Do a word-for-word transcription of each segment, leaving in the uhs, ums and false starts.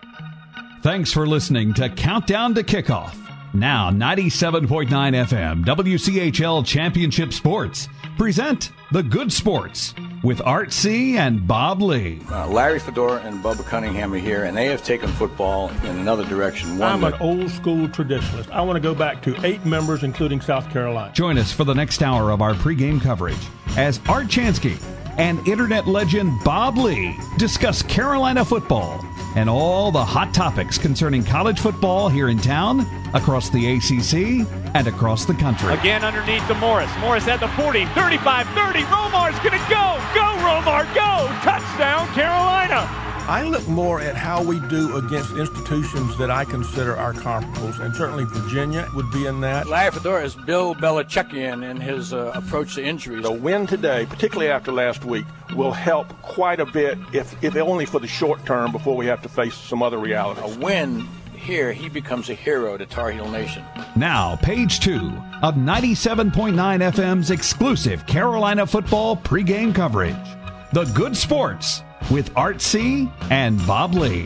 Thanks for listening to Countdown to Kickoff. Now, ninety-seven point nine F M, W C H L Championship Sports present The Good Sports with Art C. and Bob Lee. Uh, Larry Fedora and Bubba Cunningham are here, and they have taken football in another direction. One I'm that... an old-school traditionalist. I want to go back to eight members, including South Carolina. Join us for the next hour of our pregame coverage as Art Chansky and internet legend Bob Lee discuss Carolina football and all the hot topics concerning college football here in town, across the A C C, and across the country. Again underneath to Morris. Morris at the forty, thirty-five, thirty. Romar's going to go. Go, Romar, go. Touchdown, Carolina. I look more at how we do against institutions that I consider our comparables, and certainly Virginia would be in that. Larry Fedora is Bill Belichickian in his uh, approach to injuries. A win today, particularly after last week, will help quite a bit, if, if only for the short term, before we have to face some other realities. A win here, he becomes a hero to Tar Heel Nation. Now, page two of ninety-seven point nine F M's exclusive Carolina football pregame coverage. The Good Sports with Art C. and Bob Lee.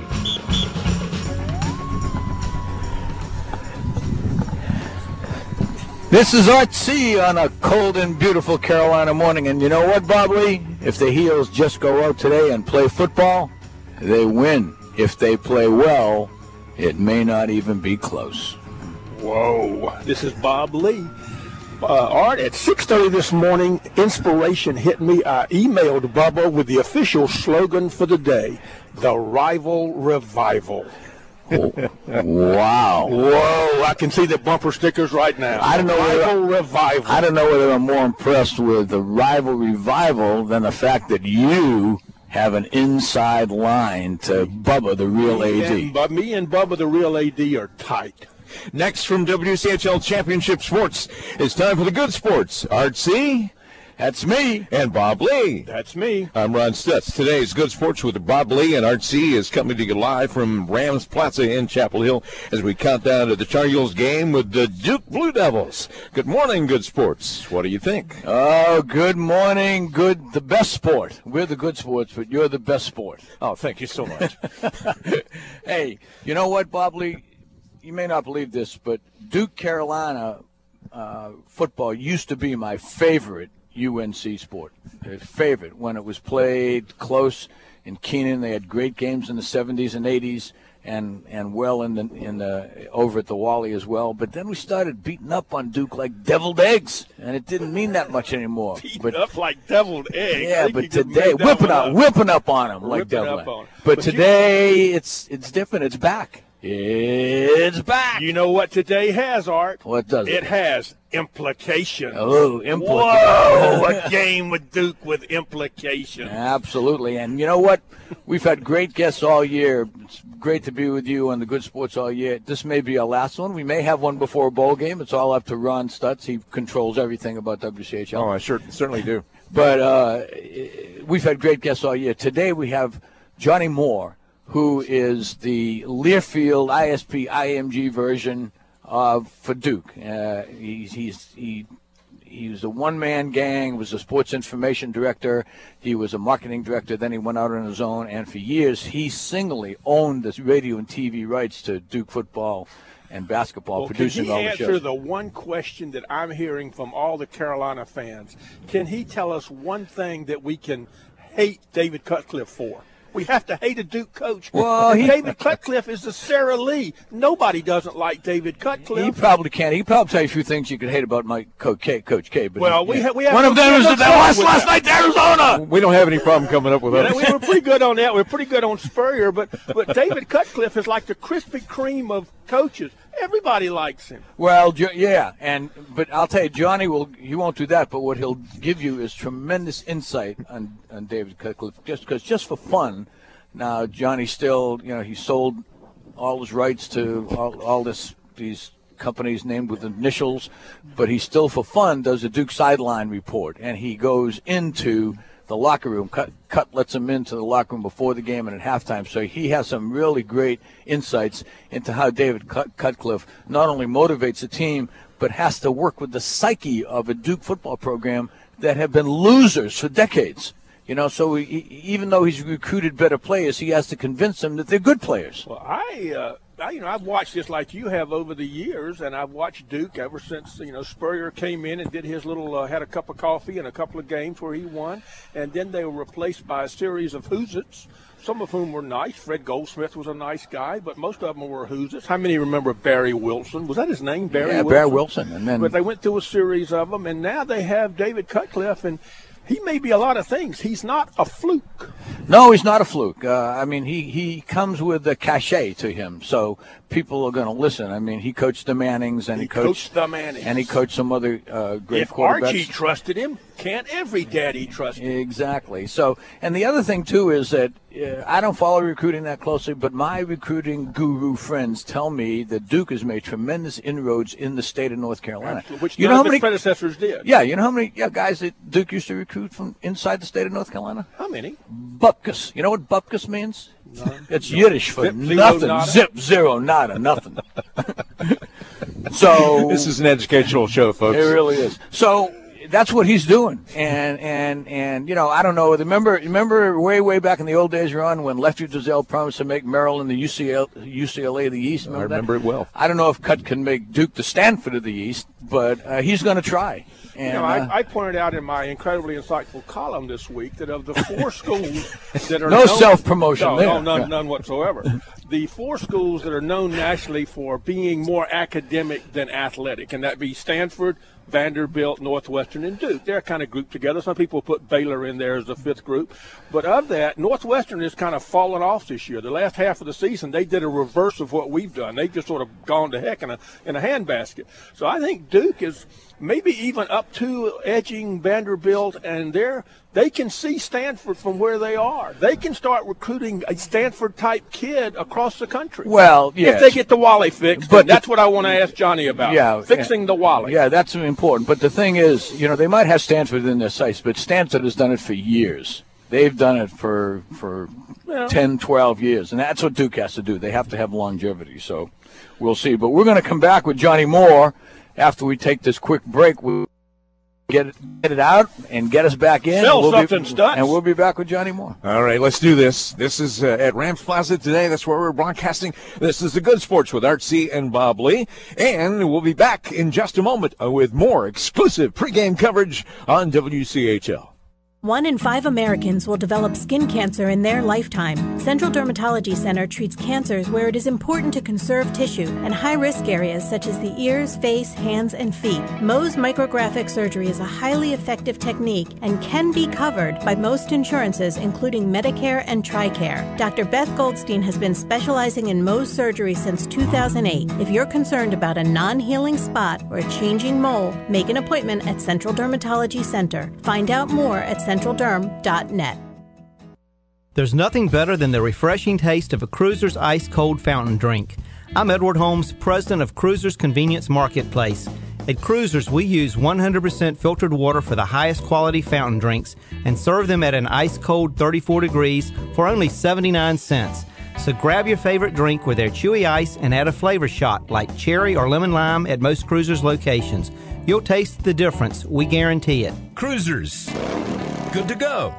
This is Art C. on a cold and beautiful Carolina morning. And you know what, Bob Lee? If the Heels just go out today and play football, they win. If they play well, it may not even be close. Whoa. This is Bob Lee. Uh, Art, at six thirty this morning, inspiration hit me. I emailed Bubba with the official slogan for the day, the Rival Revival. Wow. Whoa, I can see the bumper stickers right now. I don't know Rival whether, Revival. I don't know whether I'm more impressed with the Rival Revival than the fact that you have an inside line to Bubba, the real A D. And, but me and Bubba, the real A D, are tight. Next from W C H L Championship Sports, it's time for the Good Sports. Art C. That's me. And Bob Lee. That's me. I'm Ron Stutz. Today's Good Sports with Bob Lee and Art C. is coming to you live from Rams Plaza in Chapel Hill as we count down to the Tar Heels game with the Duke Blue Devils. Good morning, Good Sports. What do you think? Oh, good morning. Good, the best sport. We're the Good Sports, but you're the best sport. Oh, thank you so much. Hey, you know what, Bob Lee? You may not believe this, but Duke Carolina uh, football used to be my favorite U N C sport. Favorite when it was played close in Kenan. They had great games in the seventies and eighties, and and well in the in the over at the Wally as well. But then we started beating up on Duke like deviled eggs, and it didn't mean that much anymore. Beating but, up like deviled eggs. Yeah, but today whipping up, up, whipping up on them like deviled eggs. But, but today you, it's it's different. It's back. It's back. You know what today has, Art? What does it? It has implications. Oh, implications. Whoa, a game with Duke with implications. Absolutely. And you know what? We've had great guests all year. It's great to be with you on the Good Sports all year. This may be our last one. We may have one before a bowl game. It's all up to Ron Stutz. He controls everything about W C H L. Oh, I sure, certainly do. But uh, we've had great guests all year. Today we have Johnny Moore, who is the Learfield I S P I M G version of for Duke. Uh, he's he's he he was a one-man gang, was a sports information director, he was a marketing director, then he went out on his own, and for years he singly owned the radio and T V rights to Duke football and basketball, well, producing all the shows. Can he answer the one question that I'm hearing from all the Carolina fans? Can he tell us one thing that we can hate David Cutcliffe for? We have to hate a Duke coach. Well, he, David Cutcliffe is the Sarah Lee. Nobody doesn't like David Cutcliffe. He probably can. He probably tell you a few things you could hate about my Coach K. Coach K. But well, he, we, yeah. ha- we have one of them is that lost last night to Arizona. We don't have any problem coming up with yeah, that. We were pretty good on that. We we're pretty good on Spurrier, but but David Cutcliffe is like the Krispy Kreme of coaches. Everybody likes him. Well, yeah, and but I'll tell you, Johnny will he won't do that. But what he'll give you is tremendous insight on, on David Cutcliffe, just because just for fun. Now, Johnny still, you know, he sold all his rights to all, all this these companies named with initials, but he still, for fun, does a Duke sideline report, and he goes into the locker room. Cut, Cut lets him into the locker room before the game and at halftime, so he has some really great insights into how David Cut, Cutcliffe not only motivates the team, but has to work with the psyche of a Duke football program that have been losers for decades. You know, so he, even though he's recruited better players, he has to convince them that they're good players. Well, I, uh, I, you know, I've watched this like you have over the years, and I've watched Duke ever since, you know, Spurrier came in and did his little, uh, had a cup of coffee and a couple of games where he won, and then they were replaced by a series of Hoosits, some of whom were nice. Fred Goldsmith was a nice guy, but most of them were Hoosits. How many remember Barry Wilson? Was that his name, Barry yeah, Wilson? Barry Wilson. And then, but they went through a series of them, and now they have David Cutcliffe, and he may be a lot of things. He's not a fluke. No, he's not a fluke. Uh, I mean, he, he comes with a cachet to him, so people are going to listen. I mean, he coached the Mannings, and he, he coached, coached the Mannings, and he coached some other uh, great if quarterbacks. Archie trusted him, can't every daddy trust him? Exactly. So, and the other thing too is that uh, I don't follow recruiting that closely, but my recruiting guru friends tell me that Duke has made tremendous inroads in the state of North Carolina. Absolutely. Which you none know how of his many predecessors did. Yeah, you know how many yeah, guys that Duke used to recruit from inside the state of North Carolina? How many? Bupkis. You know what Bupkis means? No. It's Yiddish for Zip, zero, nothing. nada. Zip, zero, nada, nothing. So this is an educational show, folks. It really is. So that's what he's doing, and and and you know, I don't know. Remember, remember way way back in the old days, Ron, when Lefty Driesell promised to make Maryland the U C L, U C L A of the East. Remember I remember that? it well. I don't know if Cut can make Duke the Stanford of the East, but uh, he's going to try. And, you know, uh, I, I pointed out in my incredibly insightful column this week that of the four schools that are no known, self-promotion no, there. no, none, Yeah. none whatsoever. The four schools that are known nationally for being more academic than athletic, and that be Stanford, Vanderbilt, Northwestern, and Duke. They're kind of grouped together. Some people put Baylor in there as the fifth group. But of that, Northwestern has kind of fallen off this year. The last half of the season, they did a reverse of what we've done. They've just sort of gone to heck in a in a handbasket. So I think Duke is maybe even up to edging Vanderbilt, and they're they can see Stanford from where they are. They can start recruiting a Stanford-type kid across the country. Well, yes. If they get the Wally fixed, But and that's what I want to ask Johnny about. Yeah, fixing yeah, the Wally. Yeah, that's important. But the thing is, you know, they might have Stanford in their sights, but Stanford has done it for years. They've done it for for Yeah. ten, twelve years, and that's what Duke has to do. They have to have longevity. So we'll see. But we're going to come back with Johnny Moore after we take this quick break. We'll get it, get it out and get us back in. Sell and we'll something, be, Stutz. And we'll be back with Johnny Moore. All right, let's do this. This is uh, at Rams Plaza today. That's where we're broadcasting. This is The Good Sports with Art C. and Bob Lee. And we'll be back in just a moment uh, with more exclusive pregame coverage on W C H L. One in five Americans will develop skin cancer in their lifetime. Central Dermatology Center treats cancers where it is important to conserve tissue and high-risk areas such as the ears, face, hands, and feet. Mohs micrographic surgery is a highly effective technique and can be covered by most insurances, including Medicare and TRICARE. Doctor Beth Goldstein has been specializing in Mohs surgery since two thousand eight. If you're concerned about a non-healing spot or a changing mole, make an appointment at Central Dermatology Center. Find out more at central derm dot net. There's nothing better than the refreshing taste of a Cruiser's ice cold fountain drink. I'm Edward Holmes, president of Cruiser's Convenience Marketplace. At Cruiser's, we use one hundred percent filtered water for the highest quality fountain drinks and serve them at an ice cold thirty-four degrees for only seventy-nine cents. So grab your favorite drink with their chewy ice and add a flavor shot like cherry or lemon lime at most Cruiser's locations. You'll taste the difference. We guarantee it. Cruisers. Good to go.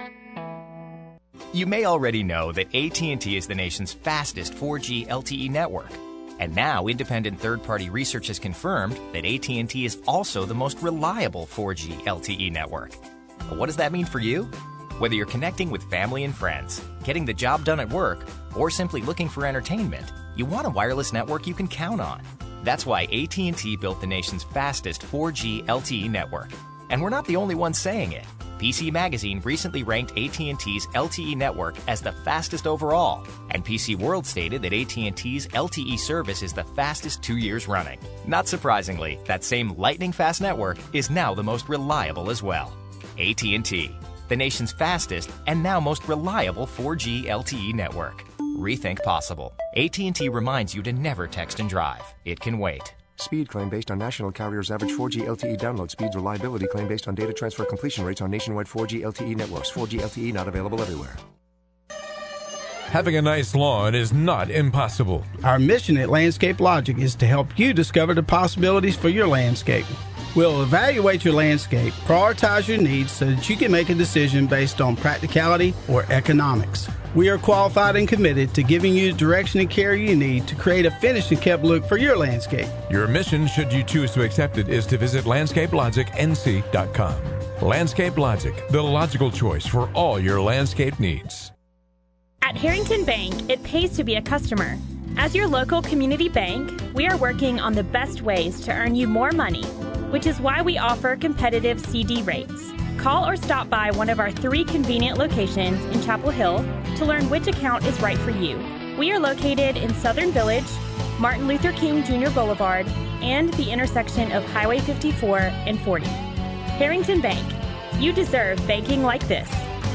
You may already know that A T and T is the nation's fastest four G L T E network. And now independent third-party research has confirmed that A T and T is also the most reliable four G L T E network. What does that mean for you? Whether you're connecting with family and friends, getting the job done at work, or simply looking for entertainment, you want a wireless network you can count on. That's why A T and T built the nation's fastest four G L T E network. And we're not the only ones saying it. P C Magazine recently ranked A T and T's L T E network as the fastest overall, and P C World stated that A T and T's L T E service is the fastest two years running. Not surprisingly, that same lightning-fast network is now the most reliable as well. A T and T, the nation's fastest and now most reliable four G L T E network. Rethink possible. A T and T reminds you to never text and drive. It can wait. Speed claim based on national carriers' average four G L T E download speeds. Reliability claim based on data transfer completion rates on nationwide four G L T E networks. four G L T E not available everywhere. Having a nice lawn is not impossible. Our mission at Landscape Logic is to help you discover the possibilities for your landscape. We'll evaluate your landscape, prioritize your needs so that you can make a decision based on practicality or economics. We are qualified and committed to giving you the direction and care you need to create a finished and kept look for your landscape. Your mission, should you choose to accept it, is to visit landscape logic n c dot com. Landscape Logic, the logical choice for all your landscape needs. At Harrington Bank, it pays to be a customer. As your local community bank, we are working on the best ways to earn you more money, which is why we offer competitive C D rates. Call or stop by one of our three convenient locations in Chapel Hill to learn which account is right for you. We are located in Southern Village, Martin Luther King Junior Boulevard, and the intersection of Highway fifty-four and forty. Harrington Bank. You deserve banking like this.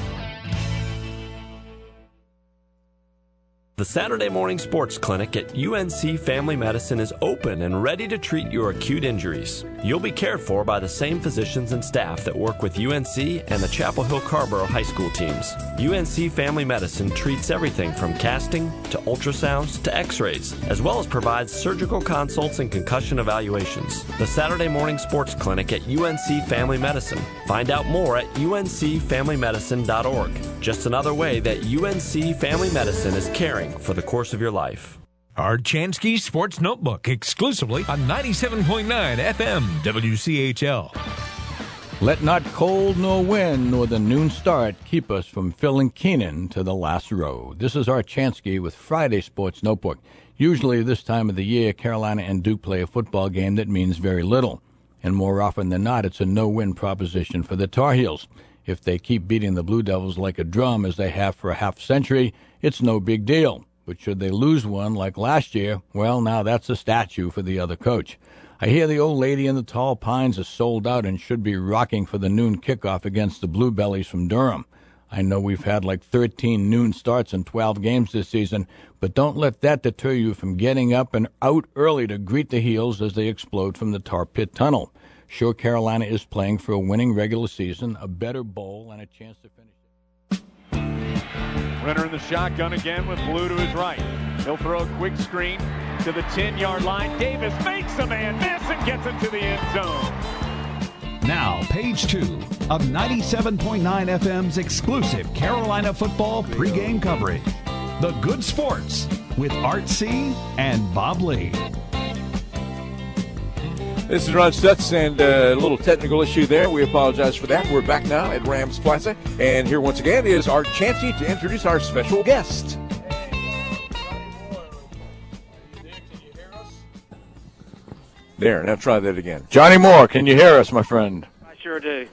The Saturday Morning Sports Clinic at U N C Family Medicine is open and ready to treat your acute injuries. You'll be cared for by the same physicians and staff that work with U N C and the Chapel Hill Carborough High School teams. U N C Family Medicine treats everything from casting to ultrasounds to x-rays, as well as provides surgical consults and concussion evaluations. The Saturday Morning Sports Clinic at U N C Family Medicine. Find out more at u n c family medicine dot org. Just another way that U N C Family Medicine is caring for the course of your life. Art Chansky Sports Notebook, exclusively on ninety-seven point nine F M W C H L. Let not cold nor wind nor the noon start keep us from filling Keenan to the last row. This is Art Chansky with Friday Sports Notebook. Usually this time of the year, Carolina and Duke play a football game that means very little. And more often than not, it's a no-win proposition for the Tar Heels. If they keep beating the Blue Devils like a drum as they have for a half century, it's no big deal. But should they lose one like last year, well, now that's a statue for the other coach. I hear the old lady in the tall pines is sold out and should be rocking for the noon kickoff against the Blue Bellies from Durham. I know we've had like thirteen noon starts in twelve games this season, but don't let that deter you from getting up and out early to greet the Heels as they explode from the tar pit tunnel. Sure, Carolina is playing for a winning regular season, a better bowl, and a chance to finish it. Renner in the shotgun again with Blue to his right. He'll throw a quick screen to the ten-yard line. Davis makes a man miss and gets it to the end zone. Now, page two of ninety-seven point nine F M's exclusive Carolina football pregame coverage. The Good Sports with Art C. and Bob Lee. This is Ron Stutz, and uh, a little technical issue there. We apologize for that. We're back now at Rams Plaza, and here once again is Art Chansky to introduce our special guest. There, now try that again. Johnny Moore, can you hear us, my friend? I sure do.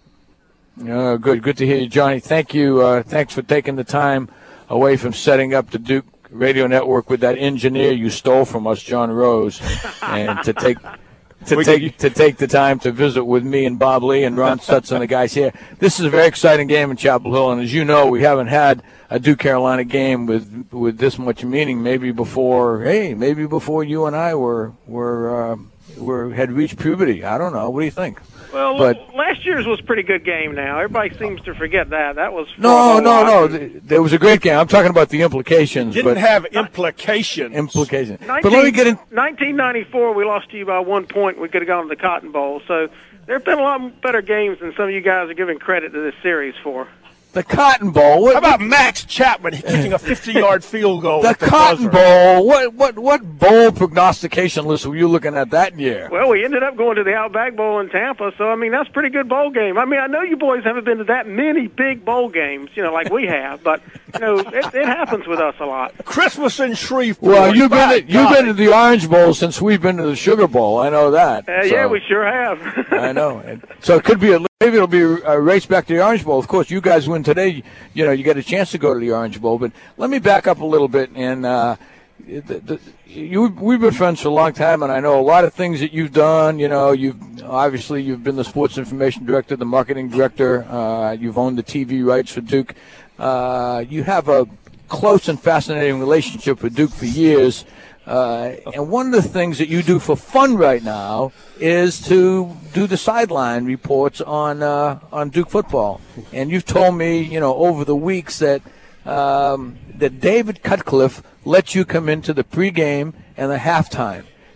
Uh, good, good to hear you, Johnny. Thank you. Uh, thanks for taking the time away from setting up the Duke Radio Network with that engineer you stole from us, John Rose, and to take to take to take the time to visit with me and Bob Lee and Ron Stutz and the guys here. This is a very exciting game in Chapel Hill, and as you know, we haven't had a Duke Carolina game with with this much meaning. Maybe before, hey, maybe before you and I were were uh, were had reached puberty. I don't know. What do you think? Well, but, last year's was a pretty good game now. Everybody seems to forget that. That was No, no, no. There was a great game. I'm talking about the implications. Didn't but have implications. Implications. nineteen, but let me get in. nineteen ninety-four, we lost to you by one point. We could have gone to the Cotton Bowl. So there have been a lot better games than some of you guys are giving credit to this series for. The Cotton Bowl. What, How about Max Chapman kicking a fifty-yard field goal? The at the Cotton buzzer? Bowl. What what what bowl prognostication list were you looking at that year? Well, we ended up going to the Outback Bowl in Tampa, so, I mean, that's a pretty good bowl game. I mean, I know you boys haven't been to that many big bowl games, you know, like we have, but, you know, it, it happens with us a lot. Christmas in Shreveport. Well, you've been to, you've been to the Orange Bowl since we've been to the Sugar Bowl. I know that. Uh, so. Yeah, we sure have. I know. And so it could be a, maybe it'll be a race back to the Orange Bowl. Of course, you guys win today. You know, you get a chance to go to the Orange Bowl. But let me back up a little bit. And uh, the, the, you, we've been friends for a long time, and I know a lot of things that you've done. You know, you've obviously you've been the sports information director, the marketing director. Uh, you've owned the T V rights for Duke. Uh, you have a close and fascinating relationship with Duke for years. Uh, and one of the things that you do for fun right now is to do the sideline reports on uh, on Duke football. And you've told me, you know, over the weeks that um, that David Cutcliffe lets you come into the pregame and the halftime.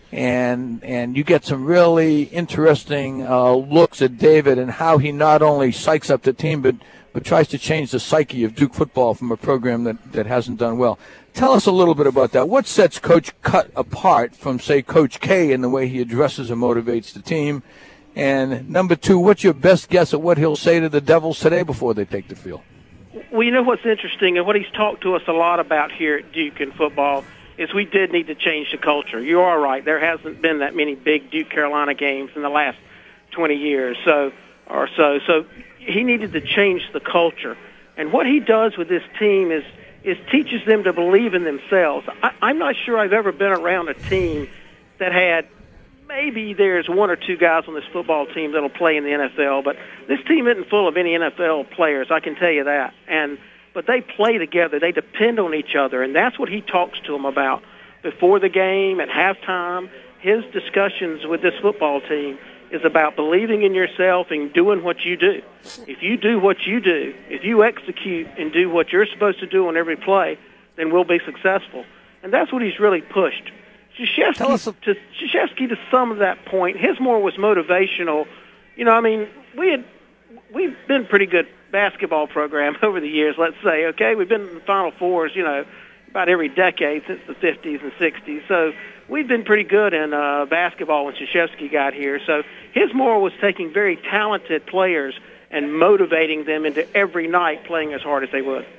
and and you get some really interesting uh, looks at David and how he not only psychs up the team, but but tries to change the psyche of Duke football from a program that, that hasn't done well. Tell us a little bit about that. What sets Coach Cut apart from, say, Coach K in the way he addresses and motivates the team? And number two, what's your best guess at what he'll say to the Devils today before they take the field? Well, you know what's interesting, and what he's talked to us a lot about here at Duke in football is we did need to change the culture. You are right. There hasn't been that many big Duke-Carolina games in the last twenty years so or so. So he needed to change the culture. And what he does with this team is is teaches them to believe in themselves. I, I'm not sure I've ever been around a team that had, maybe there's one or two guys on this football team that'll play in the N F L, but this team isn't full of any N F L players, I can tell you that. And but they play together. They depend on each other, and that's what he talks to them about before the game, at halftime. His discussions with this football team is about believing in yourself and doing what you do. If you do what you do, if you execute and do what you're supposed to do on every play, then we'll be successful. And that's what he's really pushed. Krzyzewski, to, Krzyzewski, to some of that point, his more was motivational. You know, I mean, we had, we've been pretty good basketball program over the years, let's say, okay? We've been in the Final Fours, you know, about every decade since the fifties and sixties. So we've been pretty good in uh, basketball when Krzyzewski got here. So his more was taking very talented players and motivating them into every night playing as hard as they would.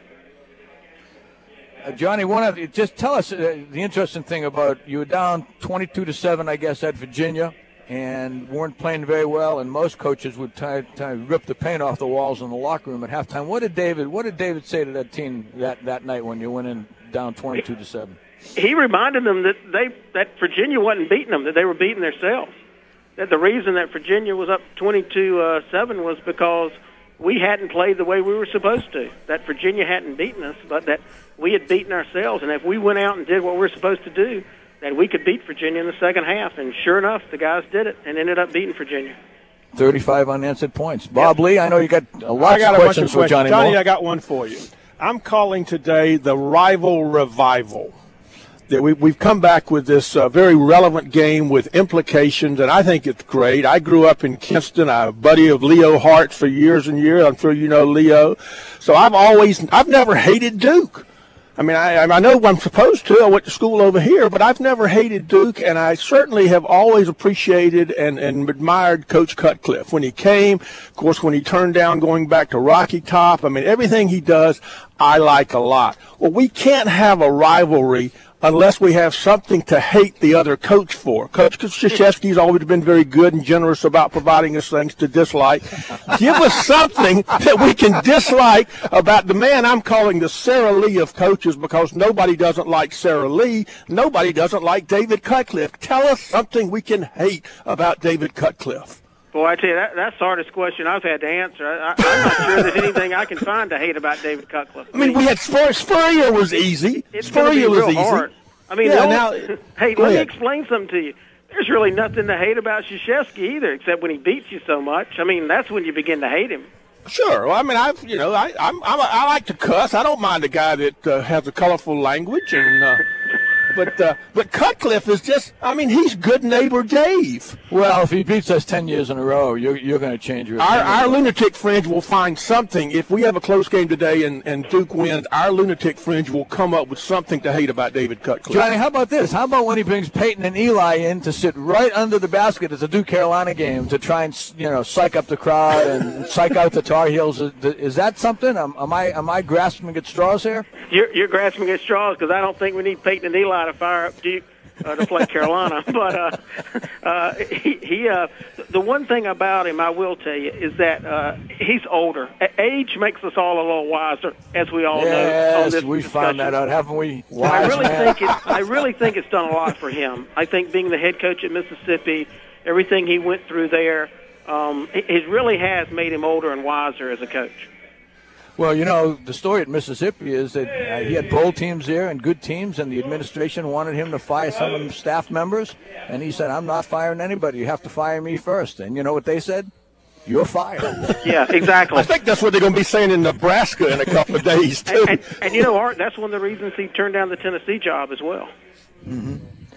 Uh, Johnny, one of you, just tell us uh, the interesting thing about you were down twenty-two to seven, I guess, at Virginia, and weren't playing very well. And most coaches would try to rip the paint off the walls in the locker room at halftime. What did David? What did David say to that team that, that night when you went in down twenty-two to seven? He reminded them that they that Virginia wasn't beating them; that they were beating themselves. That the reason that Virginia was up twenty-two seven was because we hadn't played the way we were supposed to. That Virginia hadn't beaten us, but that we had beaten ourselves. And if we went out and did what we were supposed to do, then we could beat Virginia in the second half. And sure enough, the guys did it and ended up beating Virginia. thirty-five unanswered points. Bob yep. Lee, I know you got a lot I got of a questions bunch of for Johnny Johnny, Moore. I got one for you. I'm calling today the rival revival. That we, we've come back with this uh, very relevant game with implications, and I think it's great. I grew up in Kinston. I'm a buddy of Leo Hart for years and years. I'm sure you know Leo. So I've always, I've never hated Duke. I mean, I, I know I'm supposed to. I went to school over here, but I've never hated Duke, and I certainly have always appreciated and, and admired Coach Cutcliffe. When he came, of course, when he turned down going back to Rocky Top, I mean, everything he does, I like a lot. Well, we can't have a rivalry unless we have something to hate the other coach for. Coach Krzyzewski's always been very good and generous about providing us things to dislike. Give us something that we can dislike about the man I'm calling the Sarah Lee of coaches, because nobody doesn't like Sarah Lee. Nobody doesn't like David Cutcliffe. Tell us something we can hate about David Cutcliffe. Boy, I tell you, that, that's the hardest question I've had to answer. I, I'm not sure there's anything I can find to hate about David Cutcliffe. I mean, we had Spur- Spurrier was easy. It's Spurrier was real easy. Hard. I mean, yeah, only, now, hey, let ahead. me explain something to you. There's really nothing to hate about Krzyzewski either, except when he beats you so much. I mean, that's when you begin to hate him. Sure. Well, I mean, I've you know, I I'm, I'm a, I like to cuss. I don't mind a guy that uh, has a colorful language, and uh, but uh, but Cutcliffe is just. I mean, he's good neighbor Dave. Well, if he beats us ten years in a row, you're you're going to change your. Our our lunatic fringe will find something. If we have a close game today and, and Duke wins, our lunatic fringe will come up with something to hate about David Cutcliffe. Johnny, how about this? How about when he brings Peyton and Eli in to sit right under the basket at the Duke Carolina game to try and you know psych up the crowd and psych out the Tar Heels? Is, is that something? Am, am I am I grasping at straws here? You're you're grasping at straws because I don't think we need Peyton and Eli to fire up Duke uh, to play Carolina. But uh, uh, he, he uh, the one thing about him I will tell you is that uh, he's older. Age makes us all a little wiser, as we all yes, know. On this we discussion. found that out, haven't we? I really man. think it, I really think it's done a lot for him. I think being the head coach at Mississippi, everything he went through there, um, it, it really has made him older and wiser as a coach. Well, you know, the story at Mississippi is that uh, he had bowl teams there and good teams, and the administration wanted him to fire some of the staff members, and he said, I'm not firing anybody. You have to fire me first. And you know what they said? You're fired. Yeah, exactly. I think that's what they're going to be saying in Nebraska in a couple of days, too. And, and, and, you know, Art, that's one of the reasons he turned down the Tennessee job as well. Mm-hmm.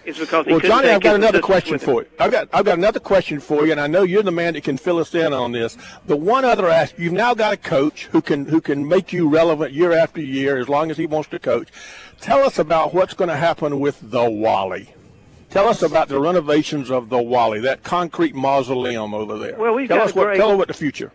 is because he well, couldn't Johnny, take I've got another consistency question with for him. you. I've got I've got another question for you, and I know you're the man that can fill us in on this. The one other aspect, you've now got a coach who can who can make you relevant year after year as long as he wants to coach. Tell us about what's going to happen with the Wally. Tell us about the renovations of the Wally, that concrete mausoleum over there. Well, we've tell got us a what great- tell us what the future.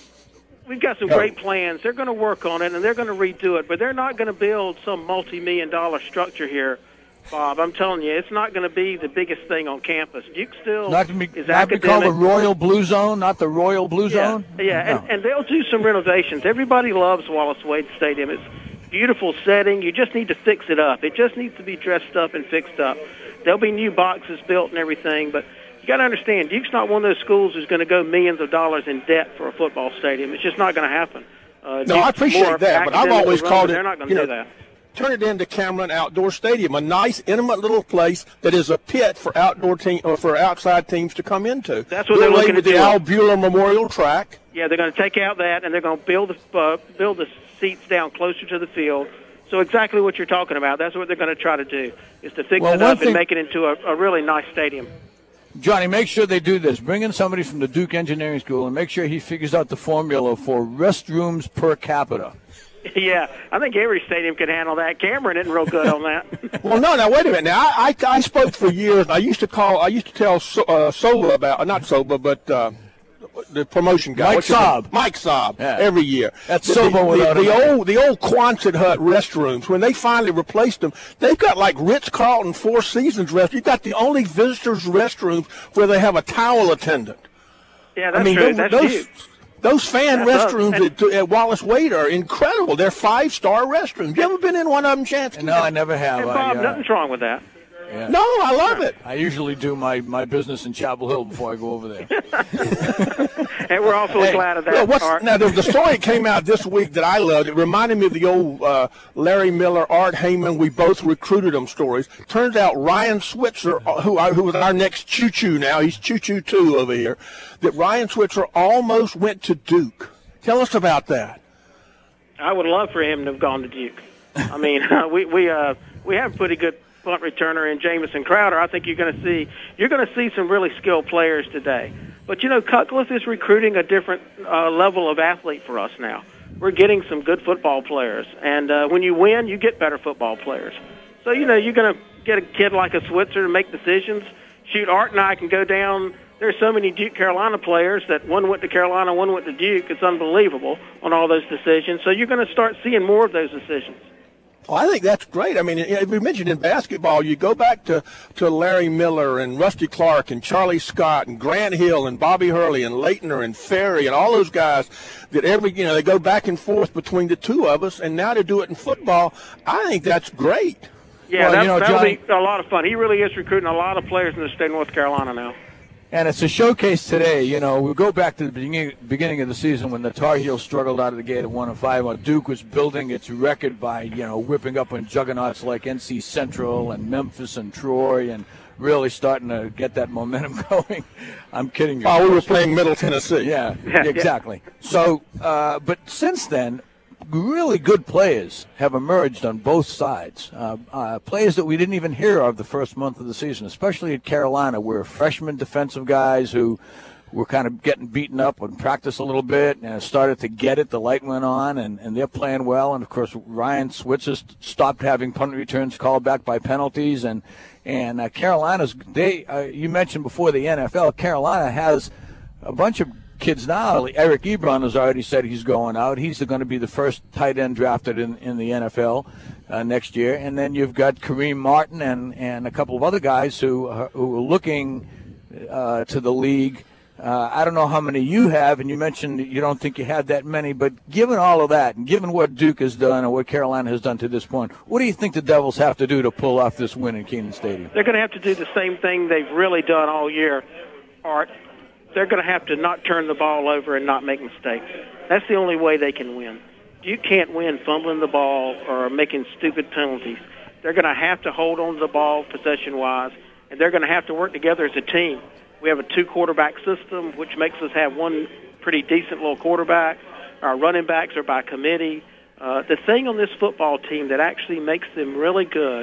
We've got some Go. great plans. They're going to work on it, and they're going to redo it, but they're not going to build some multi-million dollar structure here, Bob. I'm telling you, it's not going to be the biggest thing on campus. Duke still Not to be, is not be academic. called the Royal Blue Zone, not the Royal Blue Yeah, Zone? yeah, No. and, and they'll do some renovations. Everybody loves Wallace Wade Stadium. It's a beautiful setting. You just need to fix it up. It just needs to be dressed up and fixed up. There'll be new boxes built and everything, but you got to understand, Duke's not one of those schools who's going to go millions of dollars in debt for a football stadium. It's just not going to happen. Uh, No, Duke's I appreciate more that, but I've academically always run, called but it, They're not going you to know, do that. turn it into Cameron Outdoor Stadium, a nice, intimate little place that is a pit for outdoor team or for outside teams to come into. That's what Do they're away looking with to the do. Al Bueller Memorial Track. Yeah, they're going to take out that, and they're going to build the uh, build the seats down closer to the field. So exactly what you're talking about. That's what they're going to try to do, is to fix Well, it one up thing- and make it into a, a really nice stadium. Johnny, make sure they do this. Bring in somebody from the Duke Engineering School and make sure he figures out the formula for restrooms per capita. Yeah, I think every stadium can handle that. Cameron isn't real good on that. Well, no, now wait a minute. Now I, I, I spoke for years. I used to call. I used to tell so, uh, Soba about not Soba, but uh, the promotion guy, Mike What's his name? Saab. Mike Saab, Yeah. every year. That's the, Soba the, without the, a the name. old the old Quonset Hut restrooms. When they finally replaced them, they've got like Ritz Carlton Four Seasons rest. You've got the only visitors restrooms where they have a towel attendant. Yeah, that's I mean, true. those, That's those, huge. those fan That's us. restrooms at, at Wallace Wade are incredible. They're five-star restrooms. You ever been in one of them, Chansky? No, I never have. Hey, Bob, I, uh, nothing's wrong with that. yeah. No, I love it. I usually do my, my business in Chapel Hill before I go over there. And we're awfully Hey, glad of that. well, what's, Art. now, the, the story came out this week that I loved. It reminded me of the old uh, Larry Miller, Art Heyman, we both recruited them stories. Turns out Ryan Switzer, uh, who, who was our next choo-choo now, he's choo-choo two over here, that Ryan Switzer almost went to Duke. Tell us about that. I would love for him to have gone to Duke. I mean, we we uh, we have a pretty good punt returner in Jamison Crowder. I think you're going to see you're going to see some really skilled players today. But you know, Cutcliffe is recruiting a different uh, level of athlete for us now. We're getting some good football players, and uh, when you win, you get better football players. So you know, you're going to get a kid like a Switzer to make decisions. Shoot, Art and I can go down. There's so many Duke Carolina players that one went to Carolina, one went to Duke. It's unbelievable on all those decisions. So you're going to start seeing more of those decisions. Well, I think that's great. I mean, if we mentioned in basketball, you go back to, to Larry Miller and Rusty Clark and Charlie Scott and Grant Hill and Bobby Hurley and Leitner and Ferry and all those guys that every, you know, they go back and forth between the two of us, and now to do it in football, I think that's great. Yeah, Well, that, you know, that'll Johnny- be a lot of fun. He really is recruiting a lot of players in the state of North Carolina now. And it's a showcase today. You know, we go back to the beginning, beginning of the season when the Tar Heels struggled out of the gate at one and five. While Duke was building its record by, you know, whipping up on juggernauts like N C Central and Memphis and Troy, and really starting to get that momentum going. I'm kidding you. Oh, we were playing Middle Tennessee. Yeah, exactly. So, uh, but since then, really good players have emerged on both sides. Uh, uh, players that we didn't even hear of the first month of the season, especially at Carolina, where freshman defensive guys who were kind of getting beaten up in practice a little bit and started to get it. The light went on, and, and they're playing well. And, of course, Ryan Switzer stopped having punt returns called back by penalties. And, and uh, Carolina's, they uh, you mentioned before the N F L, Carolina has a bunch of kids now. Eric Ebron has already said he's going out. He's going to be the first tight end drafted in, in the N F L uh, next year. And then you've got Kareem Martin and, and a couple of other guys who, uh, who are looking uh, to the league. Uh, I don't know how many you have, and you mentioned that you don't think you had that many, but given all of that and given what Duke has done and what Carolina has done to this point, what do you think the Devils have to do to pull off this win in Kenan Stadium? They're going to have to do the same thing they've really done all year, Art. They're going to have to not turn the ball over and not make mistakes. That's the only way they can win. You can't win fumbling the ball or making stupid penalties. They're going to have to hold on to the ball possession-wise, and they're going to have to work together as a team. We have a two-quarterback system, which makes us have one pretty decent little quarterback. Our running backs are by committee. Uh, the thing on this football team that actually makes them really good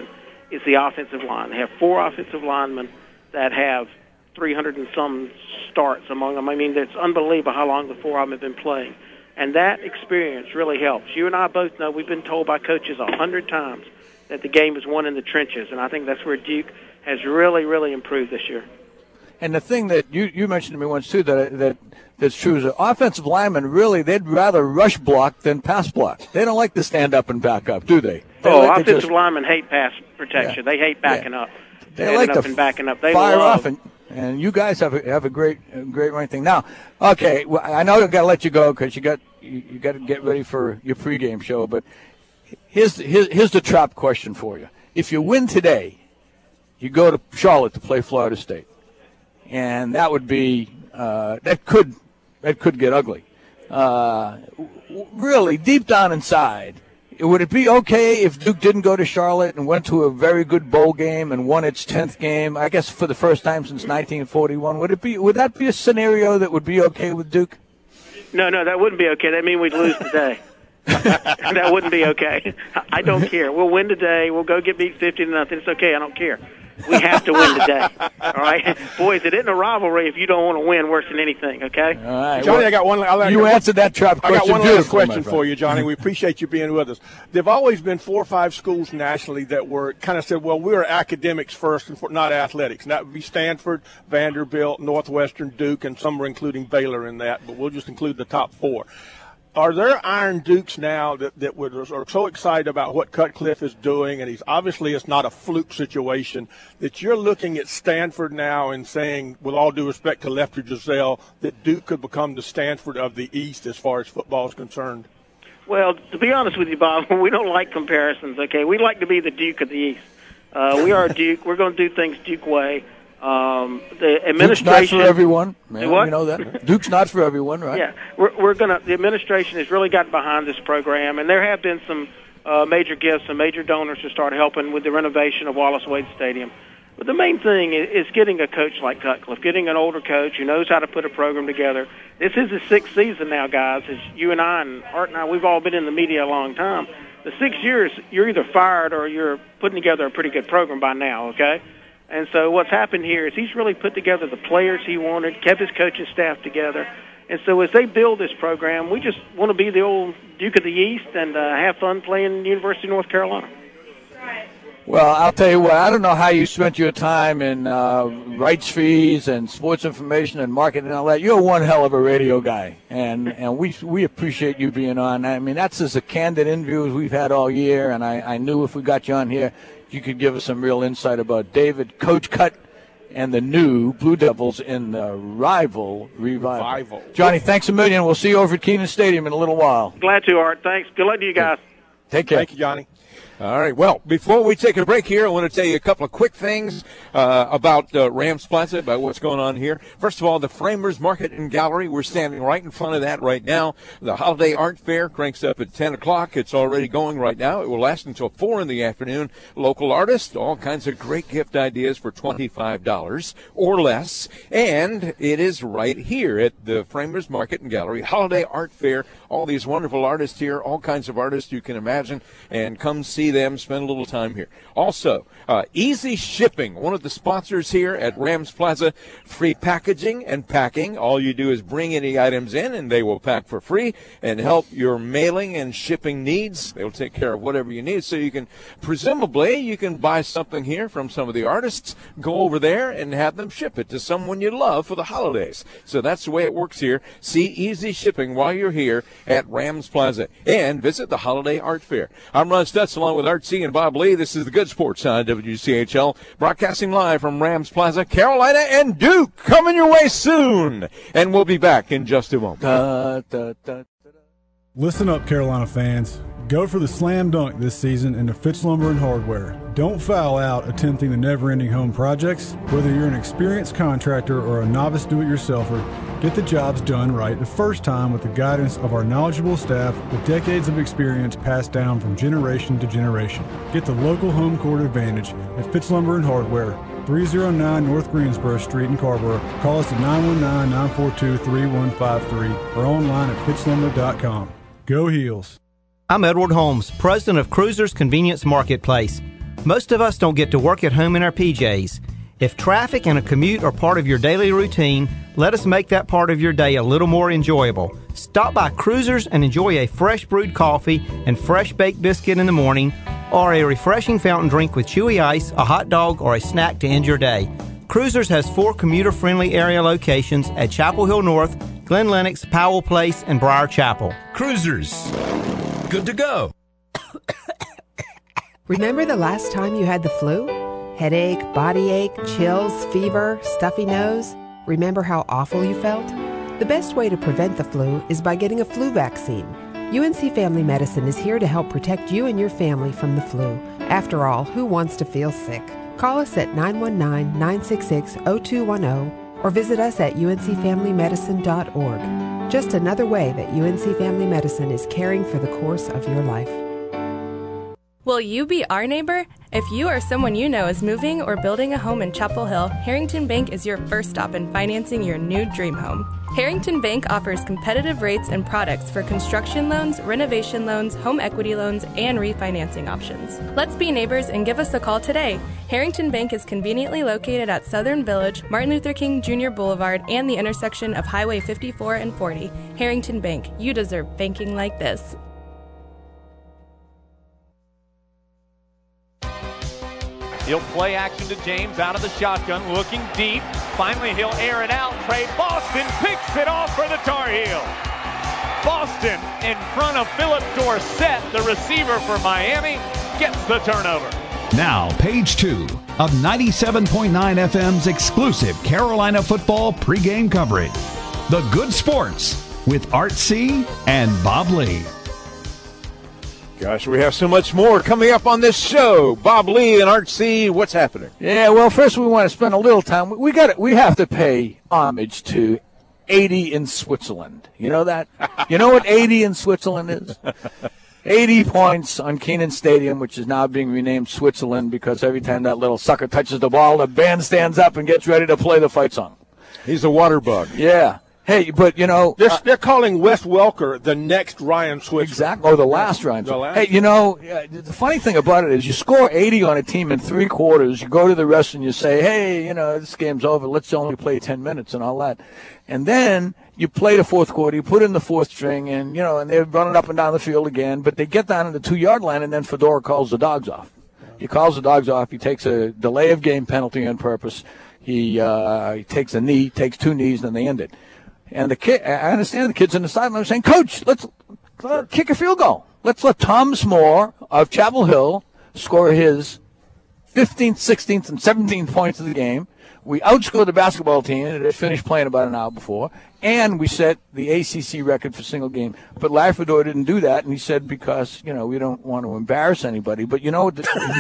is the offensive line. They have four offensive linemen that have three hundred and some starts among them. I mean, it's unbelievable how long the four of them have been playing. And that experience really helps. You and I both know we've been told by coaches a hundred times that the game is won in the trenches, and I think that's where Duke has really, really improved this year. And the thing that you, you mentioned to me once, too, that that that's true is that offensive linemen, really, they'd rather rush block than pass block. They don't like to stand up and back up, do they? they oh, like offensive just, linemen hate pass protection. Yeah. They hate backing yeah. up. They Standing like up to and backing up. They fire love. off, and, and you guys have a, have a great a great running thing. Now, okay, well, I know I've got to let you go because you got you, you got to get ready for your pregame show, but here's, here's, here's the trap question for you. If you win today, you go to Charlotte to play Florida State. And that would be uh, that could that could get ugly. Uh, really, deep down inside, would it be okay if Duke didn't go to Charlotte and went to a very good bowl game and won its tenth game? I guess for the first time since nineteen forty-one. Would it be? Would that be a scenario that would be okay with Duke? No, no, that wouldn't be okay. That mean we'd lose today. That wouldn't be okay. I don't care. We'll win today. We'll go get beat fifty to nothing. It's okay. I don't care. We have to win today. All right, boys. It isn't a rivalry if you don't want to win worse than anything. Okay. All right, Johnny, well, I got one. I you got answered one, that trap question. I got one last question my for you, Johnny. We appreciate you being with us. There've always been four or five schools nationally that were kind of said, "Well, we're academics first, and for, not athletics." And that would be Stanford, Vanderbilt, Northwestern, Duke, and some are including Baylor in that. But we'll just include the top four. Are there Iron Dukes now that, that would, are so excited about what Cutcliffe is doing, and he's obviously it's not a fluke situation, that you're looking at Stanford now and saying, with all due respect to Lefty Driesell, that Duke could become the Stanford of the East as far as football is concerned? Well, to be honest with you, Bob, we don't like comparisons, okay? We like to be the Duke of the East. Uh, we are Duke. We're going to do things Duke way. Um, the administration. Duke's not for everyone. Man, what? You know that. Duke's not for everyone, right? Yeah, we're, we're gonna. The administration has really gotten behind this program, and there have been some uh, major gifts, some major donors to start helping with the renovation of Wallace Wade Stadium. But the main thing is, is getting a coach like Cutcliffe, getting an older coach who knows how to put a program together. This is the sixth season now, guys. As you and I and Art and I, we've all been in the media a long time. The six years, you're either fired or you're putting together a pretty good program by now. Okay. And so what's happened here is he's really put together the players he wanted, kept his coaching staff together. And so as they build this program, we just want to be the old Duke of the East and uh, have fun playing University of North Carolina. Well, I'll tell you what, I don't know how you spent your time in uh, rights fees and sports information and marketing and all that. You're one hell of a radio guy, and, and we we appreciate you being on. I mean, that's as a candid interview as we've had all year, and I, I knew if we got you on here, you could give us some real insight about David, Coach Cut, and the new Blue Devils in the rival revival. Revival. Johnny, thanks a million. We'll see you over at Kenan Stadium in a little while. Glad to, Art. Thanks. Good luck to you guys. Take care. Thank you, Johnny. All right. Well, before we take a break here, I want to tell you a couple of quick things uh, about uh, Rams Plaza, about what's going on here. First of all, the Framers Market and Gallery. We're standing right in front of that right now. The Holiday Art Fair cranks up at ten o'clock. It's already going right now. It will last until four in the afternoon. Local artists, all kinds of great gift ideas for twenty-five dollars or less. And it is right here at the Framers Market and Gallery. Holiday Art Fair. All these wonderful artists here, all kinds of artists you can imagine, and come see them, spend a little time here. Also, uh, Easy Shipping, one of the sponsors here at Rams Plaza. Free packaging and packing. All you do is bring any items in, and they will pack for free and help your mailing and shipping needs. They'll take care of whatever you need. So you can, presumably, you can buy something here from some of the artists, go over there and have them ship it to someone you love for the holidays. So that's the way it works here. See Easy Shipping while you're here at Rams Plaza, and visit the Holiday Art Fair. I'm Ron Stutz along with Art C. and Bob Lee. This is the Good Sports on W C H L, broadcasting live from Rams Plaza. Carolina and Duke coming your way soon, and we'll be back in just a moment. Da, da, da, da. Listen up, Carolina fans. Go for the slam dunk this season into Fitz Lumber and Hardware. Don't foul out attempting the never-ending home projects. Whether you're an experienced contractor or a novice do-it-yourselfer, get the jobs done right the first time with the guidance of our knowledgeable staff with decades of experience passed down from generation to generation. Get the local home court advantage at Fitz Lumber and Hardware, three oh nine North Greensboro Street in Carrboro. Call us at nine one nine, nine four two, three one five three or online at fitz lumber dot com. Go Heels. I'm Edward Holmes, president of Cruisers Convenience Marketplace. Most of us don't get to work at home in our P Js. If traffic and a commute are part of your daily routine, let us make that part of your day a little more enjoyable. Stop by Cruisers and enjoy a fresh brewed coffee and fresh baked biscuit in the morning, or a refreshing fountain drink with chewy ice, a hot dog, or a snack to end your day. Cruisers has four commuter-friendly area locations at Chapel Hill North, Glen Lennox, Powell Place, and Briar Chapel. Cruisers. Good to go. Remember the last time you had the flu? Headache, body ache, chills, fever, stuffy nose? Remember how awful you felt? The best way to prevent the flu is by getting a flu vaccine. U N C Family Medicine is here to help protect you and your family from the flu. After all, who wants to feel sick? Call us at nine one nine, nine six six, zero two one zero or visit us at u n c family medicine dot org. Just another way that U N C Family Medicine is caring for the course of your life. Will you be our neighbor? If you or someone you know is moving or building a home in Chapel Hill, Harrington Bank is your first stop in financing your new dream home. Harrington Bank offers competitive rates and products for construction loans, renovation loans, home equity loans, and refinancing options. Let's be neighbors and give us a call today. Harrington Bank is conveniently located at Southern Village, Martin Luther King Junior Boulevard, and the intersection of Highway fifty-four and forty. Harrington Bank, you deserve banking like this. He'll play action to James out of the shotgun, looking deep. Finally, he'll air it out. Trey Boston picks it off for the Tar Heels. Boston in front of Philip Dorsett, the receiver for Miami, gets the turnover. Now, page two of ninety-seven point nine F M's exclusive Carolina football pregame coverage. The Good Sports with Art C. and Bob Lee. Gosh, we have so much more coming up on this show. Bob Lee and Art C., what's happening? Yeah, well, first we want to spend a little time. We got we have to pay homage to eighty in Switzerland. You know that? You know what eighty in Switzerland is? eighty points on Kenan Stadium, which is now being renamed Switzerland because every time that little sucker touches the ball, the band stands up and gets ready to play the fight song. He's a water bug. Yeah. Hey, but, you know. They're, uh, they're calling Wes Welker the next Ryan Switzer. Exactly. Or the last Ryan The last. Hey, you know, uh, the funny thing about it is you score eighty on a team in three quarters, you go to the rest and you say, hey, you know, this game's over. Let's only play ten minutes and all that. And then you play the fourth quarter, you put in the fourth string, and, you know, and they're running up and down the field again. But they get down to the two-yard line, and then Fedora calls the dogs off. He calls the dogs off. He takes a delay of game penalty on purpose. He, uh, he takes a knee, takes two knees, and they end it. And the kid, I understand the kids on the sideline are saying, Coach, let's, let's kick a field goal. Let's let Thomas Moore of Chapel Hill score his fifteenth, sixteenth, and seventeenth points of the game. We outscored the basketball team that had finished playing about an hour before, and we set the A C C record for single game. But Larry Fedora didn't do that, and he said because, you know, we don't want to embarrass anybody. But, you know,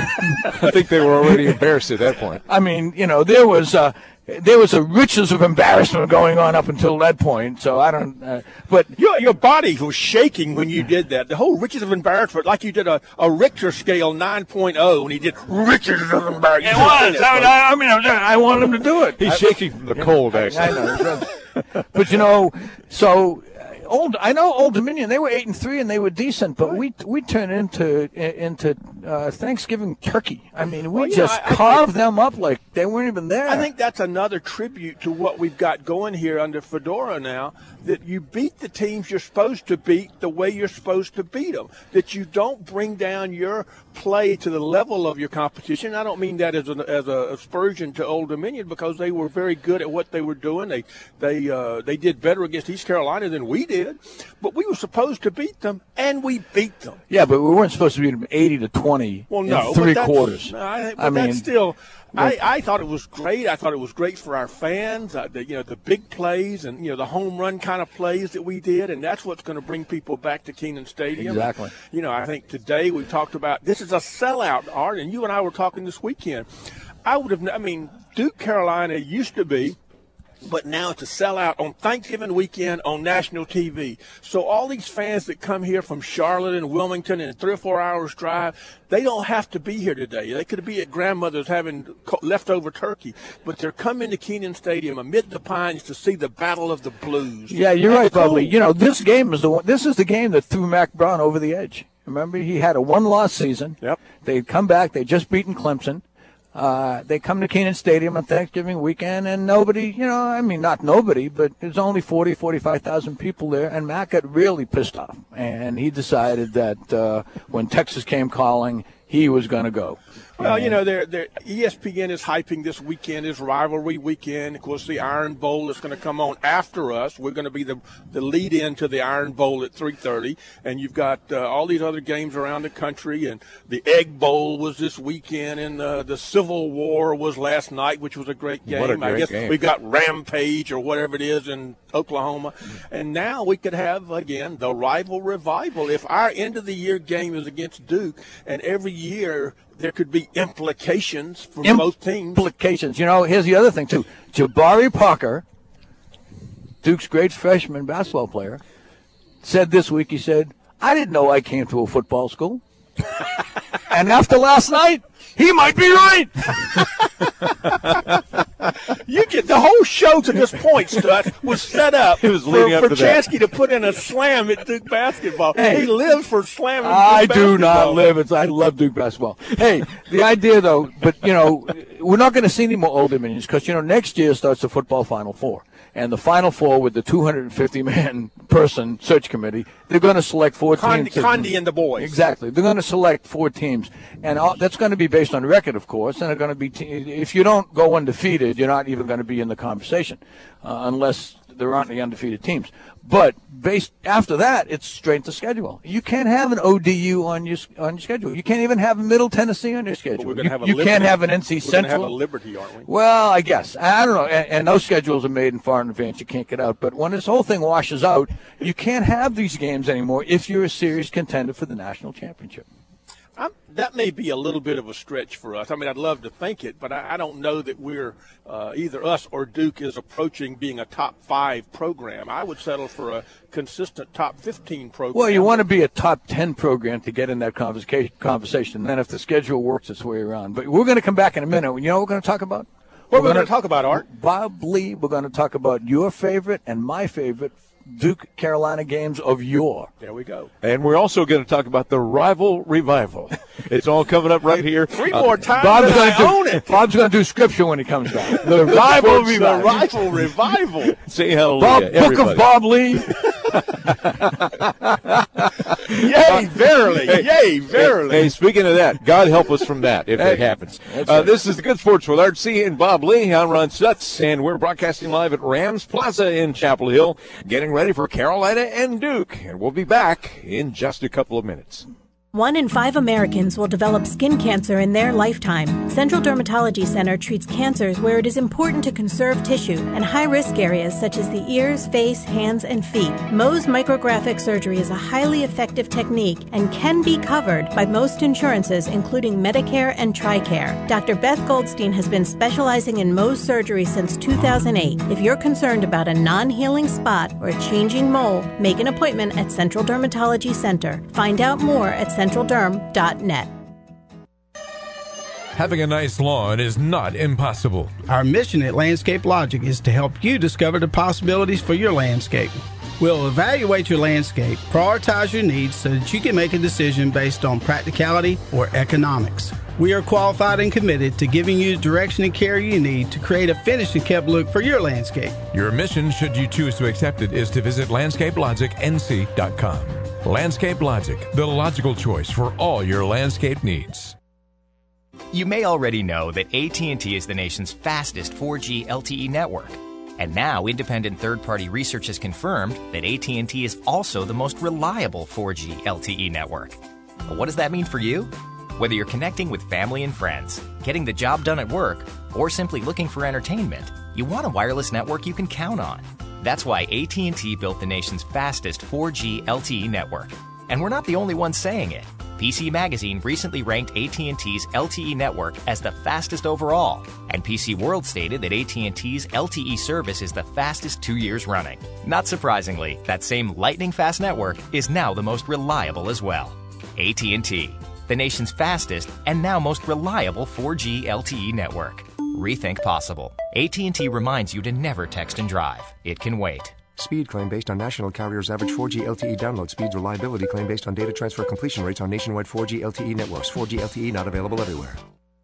I think they were already embarrassed at that point. I mean, you know, there was uh, there was a riches of embarrassment going on up until that point. So I don't. Uh, but your your body was shaking when you did that. The whole riches of embarrassment, like you did a, a Richter scale nine point oh when he did riches of embarrassment. It was. I, I mean, I want him to do it. He's I, shaking from the cold, actually. I know. But you know, so. Old, I know Old Dominion. They were eight and three, and they were decent. But we we turned into into uh, Thanksgiving turkey. I mean, we well, just know, I, carved I, them up like they weren't even there. I think that's another tribute to what we've got going here under Fedora now. That you beat the teams you're supposed to beat the way you're supposed to beat them. That you don't bring down your play to the level of your competition. I don't mean that as an as a aspersion to Old Dominion because they were very good at what they were doing. They they uh, they did better against East Carolina than we did. But we were supposed to beat them, and we beat them. Yeah, but we weren't supposed to beat them eighty to twenty well, no, in three but quarters. I, but I that's mean, still. I, I thought it was great. I thought it was great for our fans. Uh, the, you know, the big plays and you know the home run kind of plays that we did, and that's what's going to bring people back to Kenan Stadium. Exactly. You know, I think today we talked about this is a sellout, Art, and you and I were talking this weekend. I would have. I mean, Duke Carolina used to be. But now it's a sellout on Thanksgiving weekend on national T V. So all these fans that come here from Charlotte and Wilmington in three or four hours drive, they don't have to be here today. They could be at grandmother's having leftover turkey, but they're coming to Kenan Stadium amid the pines to see the Battle of the Blues. Yeah, you're That's right, cool. Bubbly. You know, this game is the one, this is the game that threw Mac Brown over the edge. Remember, he had a one-loss season. Yep. They'd come back. They'd just beaten Clemson. Uh, they come to Kenan Stadium on Thanksgiving weekend, and nobody, you know, I mean, not nobody, but there's only forty, forty-five thousand people there, and Mac got really pissed off. And he decided that uh, when Texas came calling, he was going to go. Well, you know, they're, they're, E S P N is hyping this weekend, is rivalry weekend. Of course, the Iron Bowl is going to come on after us. We're going to be the, the lead-in to the Iron Bowl at three thirty. And you've got uh, all these other games around the country. And the Egg Bowl was this weekend. And uh, the Civil War was last night, which was a great game. What a great I guess game. we got Rampage or whatever it is in Oklahoma. And now we could have, again, the rival revival. If our end-of-the-year game is against Duke, and every year – there could be implications for Im- both teams. Implications. You know, here's the other thing, too. Jabari Parker, Duke's great freshman basketball player, said this week, he said, I didn't know I came to a football school. And after last night, he might be right. You get the whole show to this point, Stutz, was set up It was for, leading up for to that. Chansky to put in a slam at Duke basketball. Hey. He lives for slamming I Duke do not basketball. live. It's, I love Duke basketball. Hey, the idea, though, but, you know, we're not going to see any more Old Dominions because, you know, next year starts the football Final Four. And the Final Four with the two hundred fifty man person search committee, they're going to select four Condi, teams. to- Condi and the boys. Exactly. They're going to select four teams. And all, that's going to be based on record, of course. And they're going to be, te- if you don't go undefeated, you're not even going to be in the conversation uh, unless there aren't any undefeated teams. But based after that, it's straight to schedule. You can't have an O D U on your on your schedule. You can't even have Middle Tennessee on your schedule. But we're gonna You, have a you Liberty. can't have an N C We're Central. going to have a Liberty, aren't we? Well, I guess. I don't know. And, and those schedules are made in far in advance. You can't get out. But when this whole thing washes out, you can't have these games anymore if you're a serious contender for the national championship. I'm, that may be a little bit of a stretch for us. I mean, I'd love to think it, but I, I don't know that we're uh, either us or Duke is approaching being a top five program. I would settle for a consistent top fifteen program. Well, you want to be a top ten program to get in that conversation. conversation. Then if the schedule works its way around. But we're going to come back in a minute. You know what we're going to talk about? What we're, we're going to talk about, Art? Bob Lee, we're going to talk about your favorite and my favorite Duke Carolina games of yore. There we go. And we're also going to talk about the rival revival. It's all coming up right here. Three Uh, more times Bob's and going I to own do, it. Bob's going to do scripture when he comes back. The rival The revival. rival revival. Say hallelujah, Bob, Book everybody. of Bob Lee. Yay, verily. Yay, verily. Hey, hey, speaking of that, God help us from that if Hey, it happens. that's Uh, right. this is the Good Sports with Art C. and Bob Lee. I'm Ron Stutz, and we're broadcasting live at Rams Plaza in Chapel Hill, getting ready for Carolina and Duke. And we'll be back in just a couple of minutes. One in five Americans will develop skin cancer in their lifetime. Central Dermatology Center treats cancers where it is important to conserve tissue and high-risk areas such as the ears, face, hands, and feet. Mohs micrographic surgery is a highly effective technique and can be covered by most insurances, including Medicare and TRICARE. Doctor Beth Goldstein has been specializing in Mohs surgery since two thousand eight. If you're concerned about a non-healing spot or a changing mole, make an appointment at Central Dermatology Center. Find out more at central derm dot net. Having a nice lawn is not impossible. Our mission at Landscape Logic is to help you discover the possibilities for your landscape. We'll evaluate your landscape, prioritize your needs so that you can make a decision based on practicality or economics. We are qualified and committed to giving you the direction and care you need to create a finished and kept look for your landscape. Your mission, should you choose to accept it, is to visit landscape logic N C dot com. Landscape Logic, the logical choice for all your landscape needs. You may already know that A T and T is the nation's fastest four G L T E network. And now, independent third-party research has confirmed that A T and T is also the most reliable four G L T E network. But what does that mean for you? Whether you're connecting with family and friends, getting the job done at work, or simply looking for entertainment, you want a wireless network you can count on. That's why A T and T built the nation's fastest four G L T E network. And we're not the only ones saying it. P C Magazine recently ranked A T and T's L T E network as the fastest overall, and P C World stated that A T and T's L T E service is the fastest two years running. Not surprisingly, that same lightning-fast network is now the most reliable as well. A T and T, the nation's fastest and now most reliable four G L T E network. Rethink possible. A T and T reminds you to never text and drive. It can wait. Speed claim based on national carriers' average four G L T E download speeds. Reliability claim based on data transfer completion rates on nationwide four G L T E networks. four G L T E not available everywhere.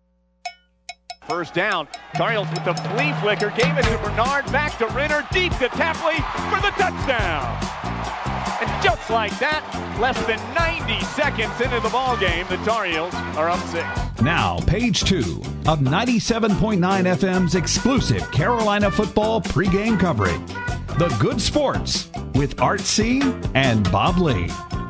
First down. Tar Heels with the flea flicker. Gave it to Bernard. Back to Renner. Deep to Tapley for the touchdown. And just like that, less than ninety seconds into the ball game, the Tar Heels are up six. Now, page two of ninety-seven point nine F M's exclusive Carolina football pregame coverage. The Good Sports with Art C. and Bob Lee.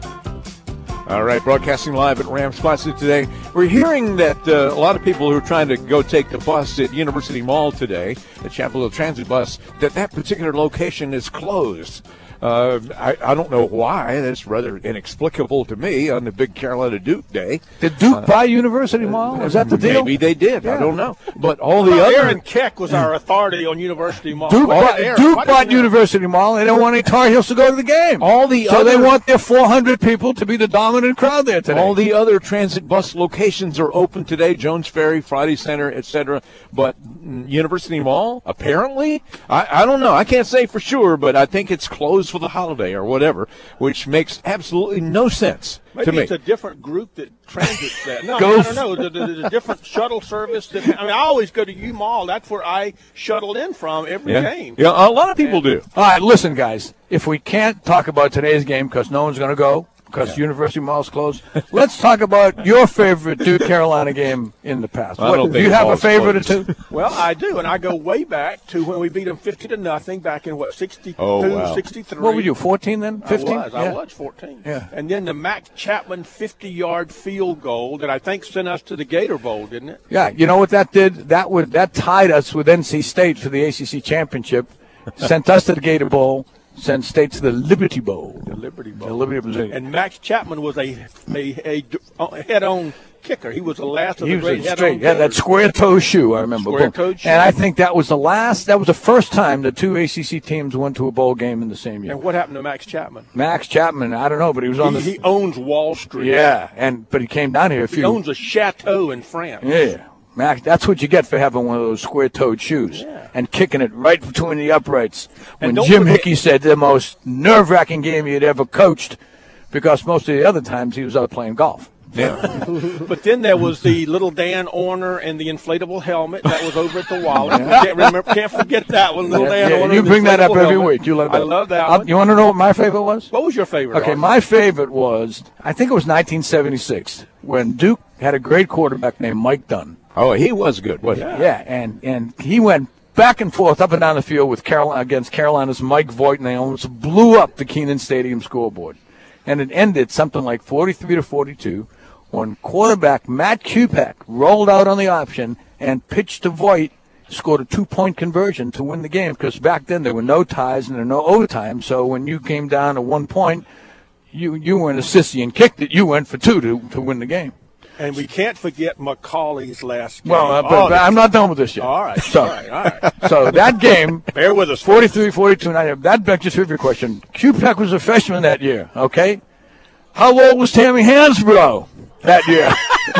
All right, broadcasting live at Rams Plaza today. We're hearing that uh, a lot of people who are trying to go take the bus at University Mall today, the Chapel Hill Transit bus, that that particular location is closed. Uh, I, I don't know why. That's rather inexplicable to me on the big Carolina Duke day. Did Duke uh, buy University Mall? Is that the deal? Maybe they did. Yeah. I don't know. But all the well, other... Aaron Keck was our authority on University Mall. Duke, What bought, Aaron? Duke What bought is University Mall, and they don't want any Tar Heels to go to the game. All the so other, they want their four hundred people to be the dominant crowd there today. All the other transit bus locations are open today, Jones Ferry, Friday Center, et cetera. But University Mall, apparently, I, I don't know. I can't say for sure, but I think it's closed for the holiday or whatever, which makes absolutely no sense Maybe to me. it's a different group that transits that. No, Go I don't know. There's a different shuttle service. That, I mean, I always go to U Mall. That's where I shuttle in from every yeah. game. Yeah, a lot of people and, do. All right, listen, guys. If we can't talk about today's game because no one's going to go, because yeah. University Mall's closed, let's talk about your favorite Duke Carolina game in the past. I What, don't do you think have a Mall's favorite closed. or two? Well, I do, and I go way back to when we beat them fifty to nothing back in, what, sixty-two, oh, wow. sixty-three. What were you, fourteen then? fifteen? I was. Yeah. I was fourteen. Yeah. And then the Max Chapman fifty-yard field goal that I think sent us to the Gator Bowl, didn't it? Yeah, you know what that did? That would that tied us with N C State for the A C C championship, sent us to the Gator Bowl, sent State to the Liberty Bowl. The Liberty Bowl. The Liberty Bowl. And Max Chapman was a a, a head-on kicker. He was the last of He the was great a head-on straight, yeah, that kickers. square toe shoe. I remember. Square-toed shoe. And I think that was the last. That was the first time the two A C C teams went to a bowl game in the same year. And what happened to Max Chapman? Max Chapman, I don't know, but he was on He, the. he owns Wall Street. Yeah, and but he came down here a He few. owns a chateau in France. Yeah. Max, that's what you get for having one of those square-toed shoes Yeah. and kicking it right between the uprights. When And don't Jim forget- Hickey said the most nerve-wracking game he had ever coached, because most of the other times he was out playing golf. Yeah. But then there was the little Dan Orner and the inflatable helmet that was over at the Wallace. Can't remember, can't forget that one. Little Yeah, Dan yeah, Orner. you and the bring that up inflatable every helmet. week. You love I that. love that I'll- one. You want to know what my favorite was? What was your favorite? Okay, Art? my favorite was, I think it was nineteen seventy-six, when Duke had a great quarterback named Mike Dunn. Oh, he was good, wasn't he? Yeah, and, and he went back and forth up and down the field with Carolina against Carolina's Mike Voigt, and they almost blew up the Kenan Stadium scoreboard. And it ended something like forty-three to forty-two when quarterback Matt Kupek rolled out on the option and pitched to Voigt, scored a two-point conversion to win the game, because back then there were no ties and there were no overtime. So when you came down to one point, you you weren't a sissy and kicked it. You went for two to, to win the game. And we can't forget McCauley's last game. Well, uh, but, Oh, but I'm not done with this yet. All right, So, all right, all right. so that game, Bear with us. forty-three forty-two, that begs your trivia question. Kupek was a freshman that year, okay? How old was Tammy Hansbrough that year?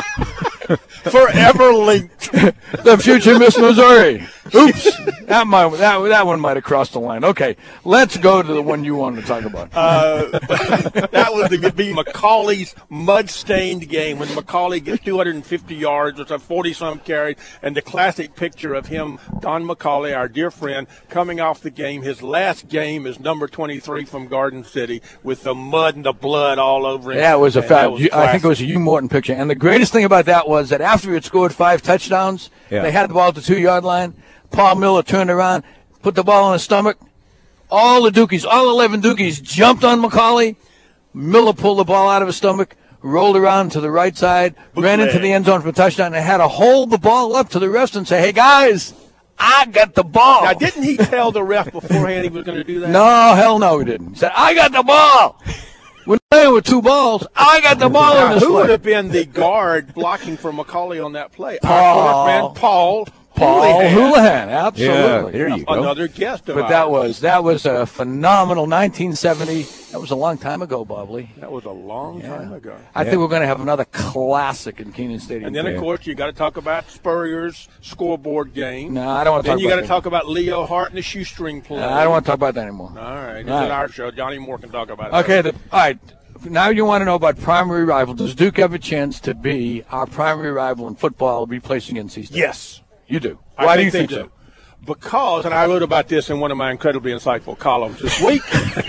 Forever linked. The future Miss Missouri. Oops. That might, that, that one might have crossed the line. Okay, let's go to the one you wanted to talk about. Uh, that was the be McCauley's mud-stained game when McCauley gets two hundred fifty yards or some forty-some carries, and the classic picture of him, Don McCauley, our dear friend, coming off the game. His last game is number twenty-three from Garden City with the mud and the blood all over him. Yeah, it was a And fact. that was I think it was a Hugh Morton picture. And the greatest thing about that was that after he had scored five touchdowns, Yeah. they had the ball at the two-yard line. Paul Miller turned around, put the ball on his stomach. All the Dukies, all eleven Dukies jumped on McCauley. Miller pulled the ball out of his stomach, rolled around to the right side, ran into the end zone for a touchdown, and had to hold the ball up to the rest and say, hey, guys, I got the ball. Now, didn't he tell the ref beforehand he was going to do that? No, hell no, he didn't. He said, I got the ball. We're playing with two balls. I got the ball Now, in this who would play. have been the guard blocking for McCauley on that play? Paul. Our friend Paul. Paul Paul Houlihan. Houlihan, absolutely. Yeah, there you go. Another guest of But ours. that was that was a phenomenal nineteen seventy. That was a long time ago, Bob Lee. That was a long Yeah. time ago. I Yeah. think we're going to have another classic in Kenan Stadium. And then, of today. course, you got to talk about Spurrier's scoreboard game. No, I don't want to Then talk you about got to that. talk about Leo Hart and the shoestring play. No, I don't want to talk about that anymore. All right, it's All right. in our show. Johnny Moore can talk about it. Okay, the, all right. Now you want to know about primary rival. Does Duke have a chance to be our primary rival in football, replacing N C State? Yes. You do. I Why do you think think they so? do. Because, and I wrote about this in one of my incredibly insightful columns this week,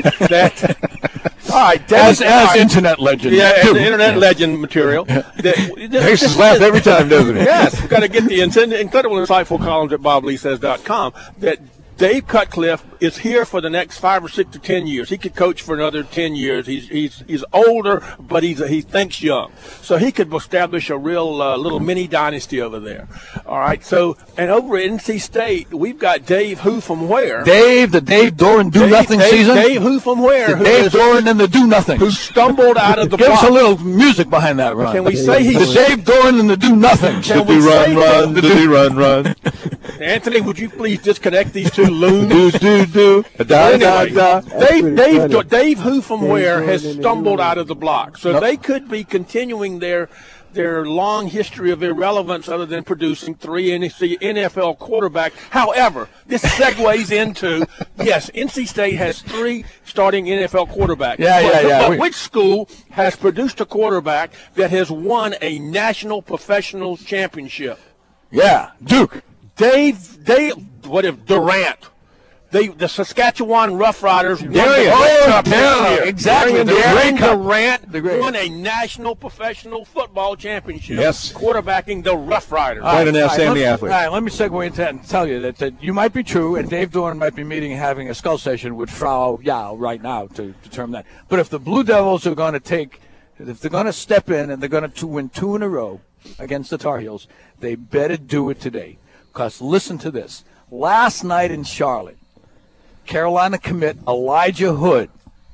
that, all right, Dave, As, all as right, internet legend. yeah, as too. internet legend material. That, Makes us laugh every time, doesn't it? Yes, we've got to get the in- incredible insightful columns at bob lee says dot com that Dave Cutcliffe is here for the next five or six or ten years. He could coach for another ten years. He's he's he's older, but he's he thinks young, so he could establish a real uh, little mini dynasty over there. All right. So and over at N C State, we've got Dave who from where? Dave, the Dave Doran do Dave, nothing Dave, season. Dave who from where? The Who Dave is- Doran and the do nothing. who stumbled out of the Give us block. a little music behind that, Ron. Can we say he's the Dave Doran and the do nothing? Can Did we we run, say run? that- Did we run, run? Anthony, would you please disconnect these two loons? Do, do, do. Da, da, Anyway, da. Dave, Dave, Dave, who from where has stumbled out of the block, so Nope. they could be continuing their their long history of irrelevance, other than producing three N F L quarterbacks. However, this segues into yes, N C State has three starting N F L quarterbacks. Yeah, yeah, But- yeah. But We- which school has produced a quarterback that has won a national professional championship? Yeah, Duke. Dave, Dave, what if Durant? They, the Saskatchewan Roughriders won the Darian. Grey Oh, Cup yeah, this year. exactly, Darian the Grey Durant, Cup. Durant The Grey- won a national professional football championship. Yes. Quarterbacking the Roughriders. Quite an All right, outstanding let- athlete. All right, let me segue into that and tell you that, that you might be true, and Dave Doran might be meeting and having a skull session with Frau Yao right now to determine that. But if the Blue Devils are going to take, if they're going to step in and they're going to win two in a row against the Tar Heels, they better do it today. Because listen to this. Last night in Charlotte, Carolina commit Elijah Hood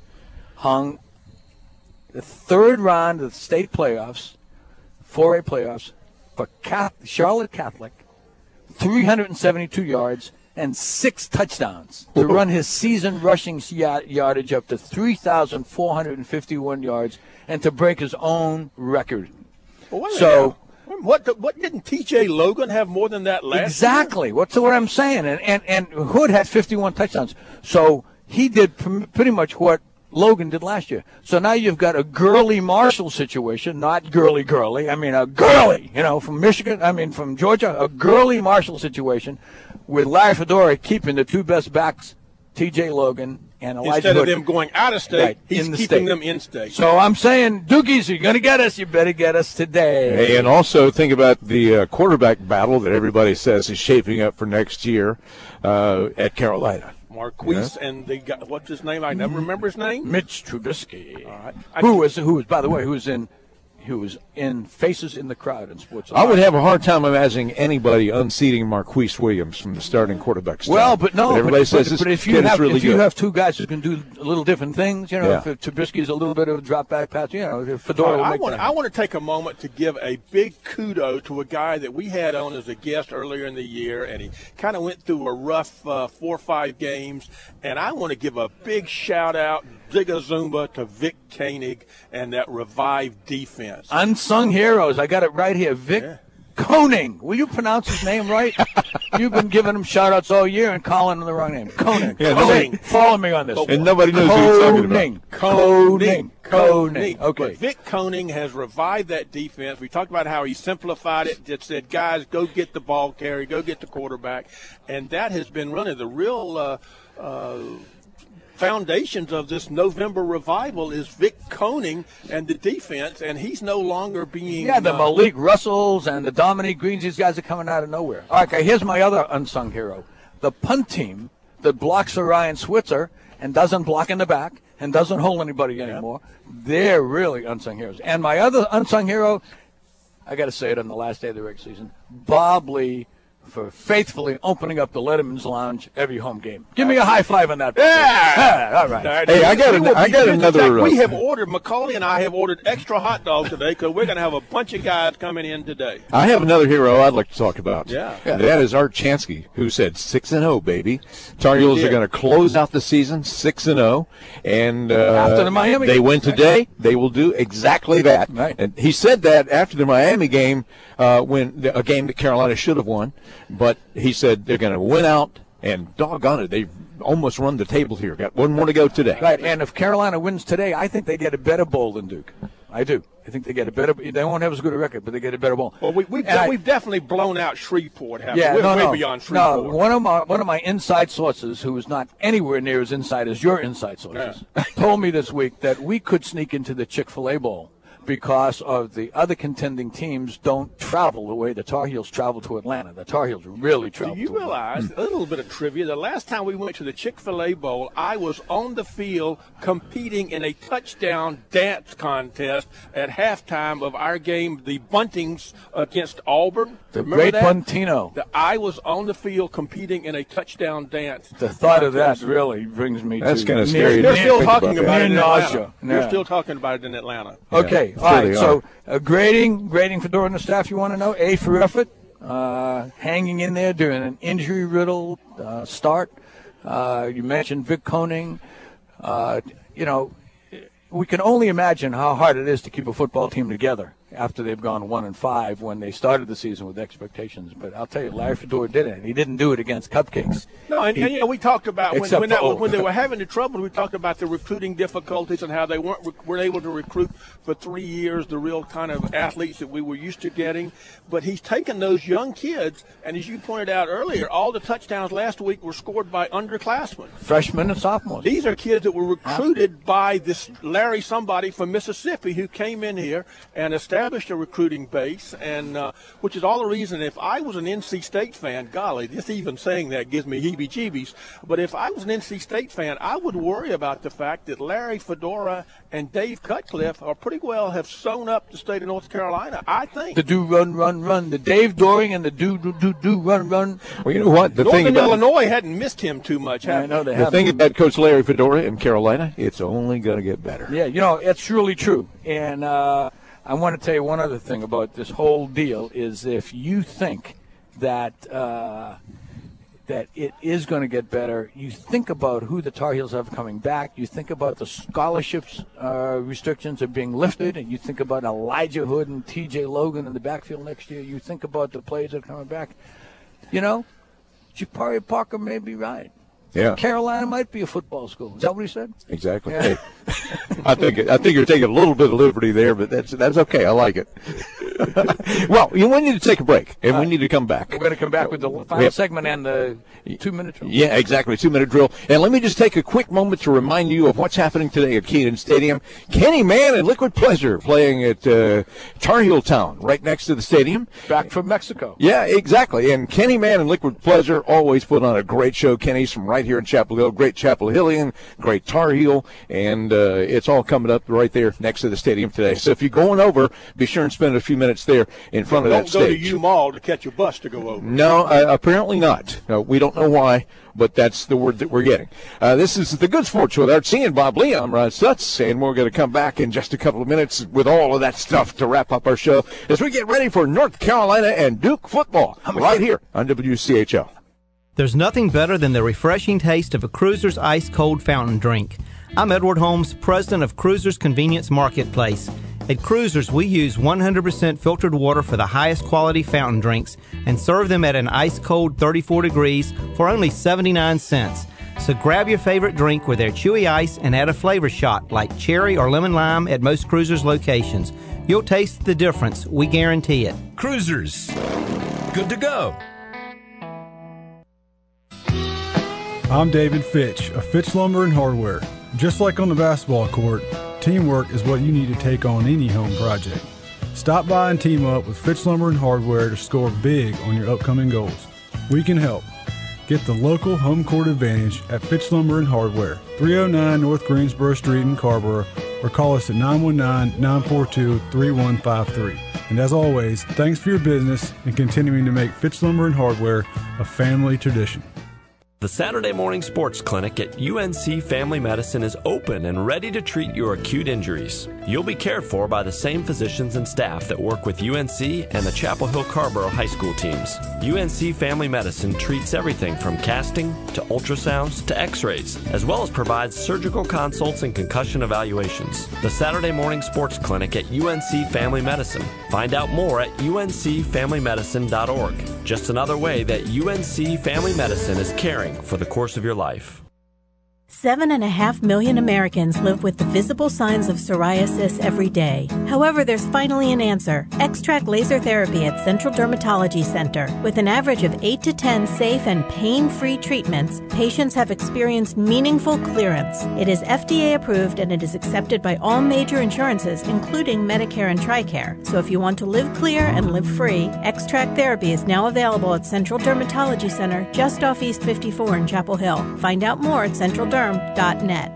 hung the third round of the state playoffs, four A playoffs, for Catholic, Charlotte Catholic, three hundred seventy-two yards and six touchdowns to run his season rushing ya- yardage up to three thousand four hundred fifty-one yards and to break his own record. Well, wait a So- minute. What, the, what didn't T J Logan have more than that last Exactly. What's what I'm saying? And, and and Hood had fifty-one touchdowns. So he did pr- pretty much what Logan did last year. So now you've got a Gurley Marshall situation, not Gurley Gurley. I mean a Gurley, you know, from Michigan, I mean from Georgia, a Gurley Marshall situation with Larry Fedora keeping the two best backs, T J Logan and Elijah Instead Hood. of them going out of state, Right, he's in the keeping state. them in state. So I'm saying, Dookies, you're going to get us. You better get us today. Hey, and also think about the uh, quarterback battle that everybody says is shaping up for next year uh, at Carolina. Marquise and they got what's his name? I never remember his name. Mitch Trubisky. All right. Who was who was by the way who was in who was in Faces in the Crowd in Sports. I would have a hard time imagining anybody unseating Marquise Williams from the starting quarterback spot. Well, but no, everybody but, says but, this but if you kid have is really if you good. have two guys who can do a little different things, you know, Yeah. if Trubisky's a little bit of a drop back pass, you know, if Fedora will I make want, that. I want to take a moment to give a big kudo to a guy that we had on as a guest earlier in the year, and he kind of went through a rough uh, four or five games. And I want to give a big shout out, Zigga Zumba, to Vic Koenig and that revived defense. Unsung heroes. I got it right here. Vic Yeah. Koenig. Will you pronounce his name right? You've been giving him shout outs all year and calling him the wrong name. Koenig. Yeah, Koenig. nobody- Follow me on this. And nobody knows who you're talking about. Koenig. Koenig. Koenig. Okay. But Vic Koenig has revived that defense. We talked about how he simplified it, just said, guys, go get the ball carry, go get the quarterback. And that has been running the real uh, uh, foundations of this November revival is Vic Koenig and the defense, and he's no longer being Yeah, the uh, Malik Russells and the Dominique Greens, these guys are coming out of nowhere. All right, okay, here's my other unsung hero. The punt team that blocks Ryan Switzer and doesn't block in the back and doesn't hold anybody anymore. They're really unsung heroes. And my other unsung hero, I got to say it on the last day of the regular season, Bob Lee for faithfully opening up the Letterman's Lounge every home game. Give me a high five on that. Yeah. yeah all right. Hey, I got, an, I got another. Uh, we have uh, ordered, Macaulay and I have ordered extra hot dogs today because we're going to have a bunch of guys coming in today. I have another hero I'd like to talk about. Yeah. And that is Art Chansky, who said six and oh, baby. Tar Heels are going to close out the season six and oh. And uh, after the Miami they game. win today, they will do exactly that. Right. And he said that after the Miami game, uh, when a game that Carolina should have won. But he said they're going to win out, and doggone it, they've almost run the table here. Got one more to go today. Right, and if Carolina wins today, I think they get a better bowl than Duke. I do. I think they get a better. They won't have as good a record, but they get a better bowl. Well, we, we've, de- I, we've definitely blown out Shreveport. Haven't yeah, we? We're no, way no, beyond Shreveport. No, one of my one of my inside sources, who is not anywhere near as inside as your inside sources, yeah. told me this week that we could sneak into the Chick-fil-A Bowl because of the other contending teams don't travel the way the Tar Heels travel to Atlanta. The Tar Heels really travel Do you to realize, Atlanta. a little bit of trivia, the last time we went to the Chick-fil-A Bowl, I was on the field competing in a touchdown dance contest at halftime of our game, the Buntings against Auburn. The Remember great that? Buntino. The, I was on the field competing in a touchdown dance. The thought of that contest. really brings me That's to... kind of scary. They're still talking about, about it in nausea. Atlanta. They're Yeah. still talking about it in Atlanta. Okay, Yeah, all sure right. they So uh, grading, grading Fedora and the staff. You want to know? A for effort, uh, hanging in there during an injury-riddled uh, start. Uh, you mentioned Vic Koenig. Uh, you know, we can only imagine how hard it is to keep a football team together after they've gone one and five when they started the season with expectations. But I'll tell you, Larry Fedora did it, and he didn't do it against cupcakes. No, and, He- and you know, we talked about when, Except when, that, for- when they were having the trouble, we talked about the recruiting difficulties and how they weren't weren't able to recruit for three years the real kind of athletes that we were used to getting. But he's taken those young kids, and as you pointed out earlier, all the touchdowns last week were scored by underclassmen. Freshmen and sophomores. These are kids that were recruited by this Larry somebody from Mississippi who came in here and established a recruiting base, and uh, which is all the reason if I was an N C State fan, golly, just even saying that gives me heebie-jeebies, but if I was an N C State fan, I would worry about the fact that Larry Fedora and Dave Cutcliffe are pretty well have sewn up the state of North Carolina, I think. The do run run run, the Dave Doring and the do do do do run run. Well, you know what? The Northern thing about Illinois hadn't missed him too much. I know they the have. thing about Coach Larry Fedora in Carolina, it's only going to get better. Yeah, you know, it's truly true. And uh, I want to tell you one other thing about this whole deal is if you think that uh, that it is going to get better, you think about who the Tar Heels have coming back, you think about the scholarships uh, restrictions are being lifted, and you think about Elijah Hood and T J Logan in the backfield next year, you think about the players that are coming back. You know, Jabari Parker may be right. Yeah. Carolina might be a football school. Is that what he said? Exactly. Yeah. Hey, I think I think you're taking a little bit of liberty there, but that's that's okay. I like it. Well, you we need to take a break, and we need to come back. We're going to come back with the final Yep. segment and the two-minute drill. Yeah, exactly. Two-minute drill. And let me just take a quick moment to remind you of what's happening today at Kenan Stadium. Kenny Mann and Liquid Pleasure playing at uh, Tar Heel Town, right next to the stadium. Back from Mexico. Yeah, exactly. And Kenny Mann and Liquid Pleasure always put on a great show. Kenny's from right here in Chapel Hill, great Chapel Hillian, great Tar Heel, and uh, it's all coming up right there next to the stadium today. So if you're going over, be sure and spend a few minutes there in front of Don't that go to stage. U Mall to catch a bus to go over. No, uh, apparently not. No, we don't know why, but that's the word that we're getting. Uh, this is the Good Sports with Art C and Bob Lee. I'm Ron Stutz, and we're going to come back in just a couple of minutes with all of that stuff to wrap up our show as we get ready for North Carolina and Duke football right here on W C H L. There's nothing better than the refreshing taste of a Cruiser's ice-cold fountain drink. I'm Edward Holmes, president of Cruiser's Convenience Marketplace. At Cruiser's, we use one hundred percent filtered water for the highest quality fountain drinks and serve them at an ice-cold thirty-four degrees for only seventy-nine cents. So grab your favorite drink with their chewy ice and add a flavor shot like cherry or lemon lime at most Cruiser's locations. You'll taste the difference. We guarantee it. Cruisers. Good to go. I'm David Fitch of Fitch Lumber and Hardware. Just like on the basketball court, teamwork is what you need to take on any home project. Stop by and team up with Fitch Lumber and Hardware to score big on your upcoming goals. We can help. Get the local home court advantage at Fitch Lumber and Hardware, three oh nine North Greensboro Street in Carrboro, or call us at nine one nine, nine four two, three one five three. And as always, thanks for your business and continuing to make Fitch Lumber and Hardware a family tradition. The Saturday Morning Sports Clinic at U N C Family Medicine is open and ready to treat your acute injuries. You'll be cared for by the same physicians and staff that work with U N C and the Chapel Hill Carborough High School teams. U N C Family Medicine treats everything from casting to ultrasounds to x-rays, as well as provides surgical consults and concussion evaluations. The Saturday Morning Sports Clinic at U N C Family Medicine. Find out more at U N C family medicine dot org. Just another way that U N C Family Medicine is caring for the course of your life. Seven and a half million Americans live with the visible signs of psoriasis every day. However, there's finally an answer. X-Track Laser Therapy at Central Dermatology Center. With an average of eight to ten safe and pain-free treatments, patients have experienced meaningful clearance. It is F D A approved and it is accepted by all major insurances, including Medicare and TRICARE. So if you want to live clear and live free, X-Track Therapy is now available at Central Dermatology Center, just off East fifty-four in Chapel Hill. Find out more at central derm dot net.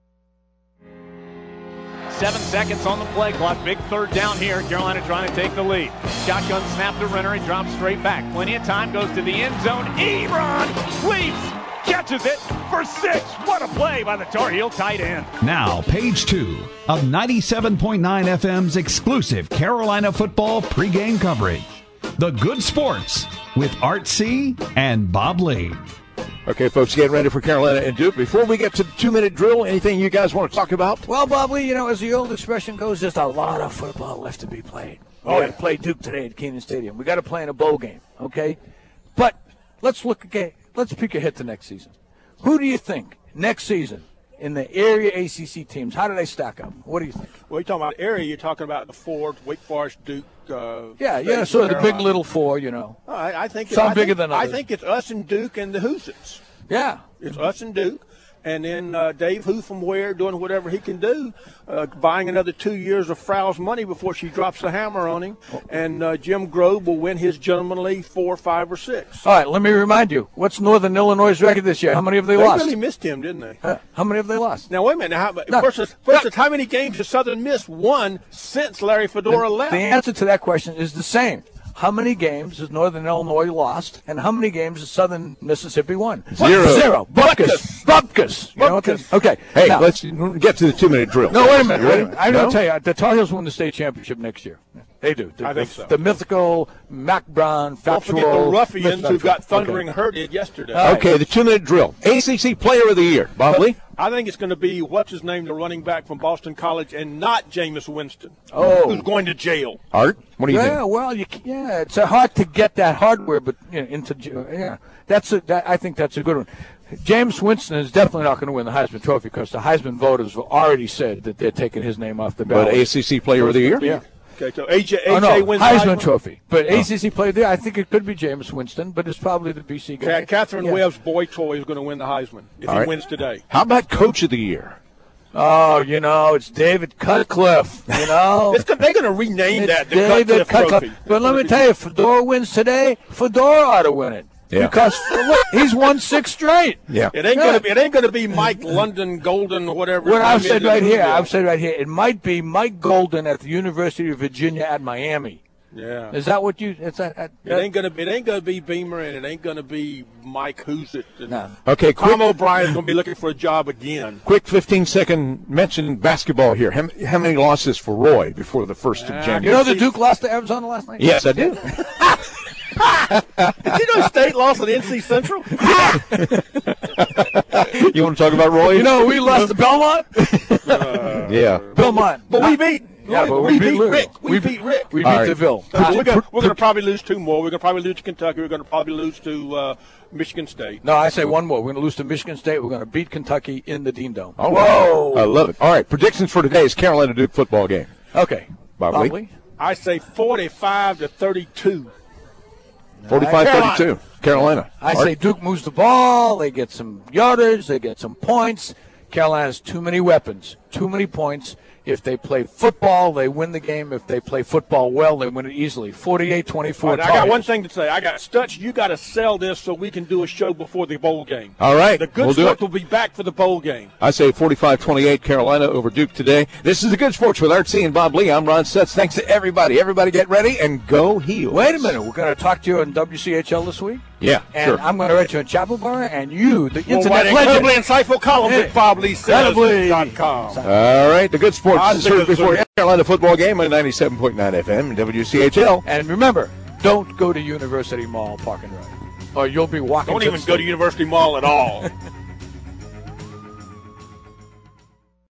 Seven seconds on the play clock. Big third down here. Carolina trying to take the lead. Shotgun snap to Renner. He drops straight back. Plenty of time. Goes to the end zone. Ebron leaps. Catches it for six. What a play by the Tar Heel tight end. Now, page two of ninety-seven point nine F M's exclusive Carolina football pregame coverage. The Good Sports with Art C. and Bob Lee. Okay, folks, getting ready for Carolina and Duke. Before we get to the two-minute drill, anything you guys want to talk about? Well, Bob Lee, you know, as the old expression goes, there's a lot of football left to be played. We Oh, got yeah. to play Duke today at Kenan Stadium. We got to play in a bowl game, okay? But let's look again. Let's peek ahead to next season. Who do you think next season in the area A C C teams, how do they stack up? What do you think? Well, you're talking about area. You're talking about the Ford, Wake Forest, Duke. Uh, Yeah, yeah, sort of the big little four, you know. Oh, I, I think Some I bigger think, than I others. think it's us and Duke and the Hoosiers. Yeah. It's us and Duke. And then uh, Dave Hu from Ware doing whatever he can do, uh, buying another two years of Frow's money before she drops the hammer on him. And uh, Jim Grove will win his gentlemanly four, five, or six. All right, let me remind you. What's Northern Illinois' record this year? How many have they, They lost? really missed him, didn't they? Uh, how many have they lost? Now, wait a minute. How, No. first, first how many games has Southern Missed won since Larry Fedora The, left? the answer to that question is the same. How many games has Northern Illinois lost, and how many games has Southern Mississippi won? Zero. Zero. Bupkis. Bupkis. You know what Bupkis. the- Okay. Hey, Now- let's get to the two-minute drill. No, wait a minute. You Wait a ready? minute. I'm No? going to tell you, the Tar Heels win the state championship next year. They do. The, I think the, so. The mythical Mac Brown, factual. Don't forget the ruffians who got thundering Okay. hurted yesterday. All right. Okay, the two-minute drill. A C C Player of the Year. Bob Lee? I think it's going to be, what's his name, the running back from Boston College, and not Jameis Winston, Oh. who's going to jail. Art? What do you Yeah, think? well, you, c- yeah, it's uh, hard to get that hardware, but you know, into yeah, that's a, that, I think that's a good one. James Winston is definitely not going to win the Heisman Trophy because the Heisman voters have already said that they're taking his name off the ballot. But A C C Player of the Year? Yeah. Okay, so A J, Oh, A J no, wins Heisman Heisman. Trophy. But Oh. A C C player there, I think it could be Jameis Winston, but it's probably the B C guy. Ca- Catherine Yeah. Webb's boy toy is going to win the Heisman if All he right. wins today. How about Coach of the Year? Oh, you know, it's David Cutcliffe, you know. It's, they're going to rename It's that the David Cutcliffe Trophy. Cutcliffe. But let me tell you, Fedora wins today, Fedora ought to win it. Yeah. Because look, he's won six straight. Yeah. It ain't Yeah. going to be. It ain't going to be Mike London, Golden, whatever. What his I've name said is right in here, Louisville. I've said right here, it might be Mike Golden at the University of Virginia at Miami. Yeah. Is that what you? It's that. that It ain't gonna. It ain't gonna be Beamer, and it ain't gonna be Mike Hoositt. No. Okay, quick, Tom O'Brien's gonna be looking for a job again. quick fifteen-second mention basketball here. How, how many losses for Roy before the first of Uh, January? You know the Duke lost to Arizona last night? Yes, I do. Did you know State lost at N C Central? You want to talk about Roy? You know we lost to Belmont. yeah. Belmont. But we beat. Yeah, but we, we beat beat Louisville. Rick. We, We beat Rick. We beat All right. DeVille. Uh, we're gonna, we're gonna probably lose two more. We're gonna probably lose to Kentucky. We're gonna probably lose to uh, Michigan State. No, I say one more. We're going to lose to Michigan State. We're going to beat Kentucky in the Dean Dome. All right. I love it. All right, predictions for today's Carolina Duke football game. Okay. Bob Lee? Lee? I say forty-five to thirty-two. forty-five thirty-two. Carolina. I Art? say Duke moves the ball. They get some yardage. They get some points. Carolina has too many weapons, too many points, If they play football, they win the game. If they play football well, they win it easily. forty-eight twenty-four. Right, I got one thing to say. I got Stutz, you got to sell this so we can do a show before the bowl game. All right. The good we'll stuff will be back for the bowl game. I say forty-five twenty-eight Carolina over Duke today. This is the Good Sports with Art C and Bob Lee. I'm Ron Stutz. Thanks to everybody. Everybody get ready and go Heels. Wait a minute. We're going to talk to you on W C H L this week? Yeah, and sure. I'm going to write you in Chapel Bar, and you, the We'll internet write legend. incredibly insightful column at Bob Lee Says dot com. All right. The Good Sports I is think heard it's before a- Carolina football game on ninety-seven point nine F M and W C H L. And remember, don't go to University Mall Park and Ride, or you'll be walking. Don't to even the go to stadium. University Mall at all.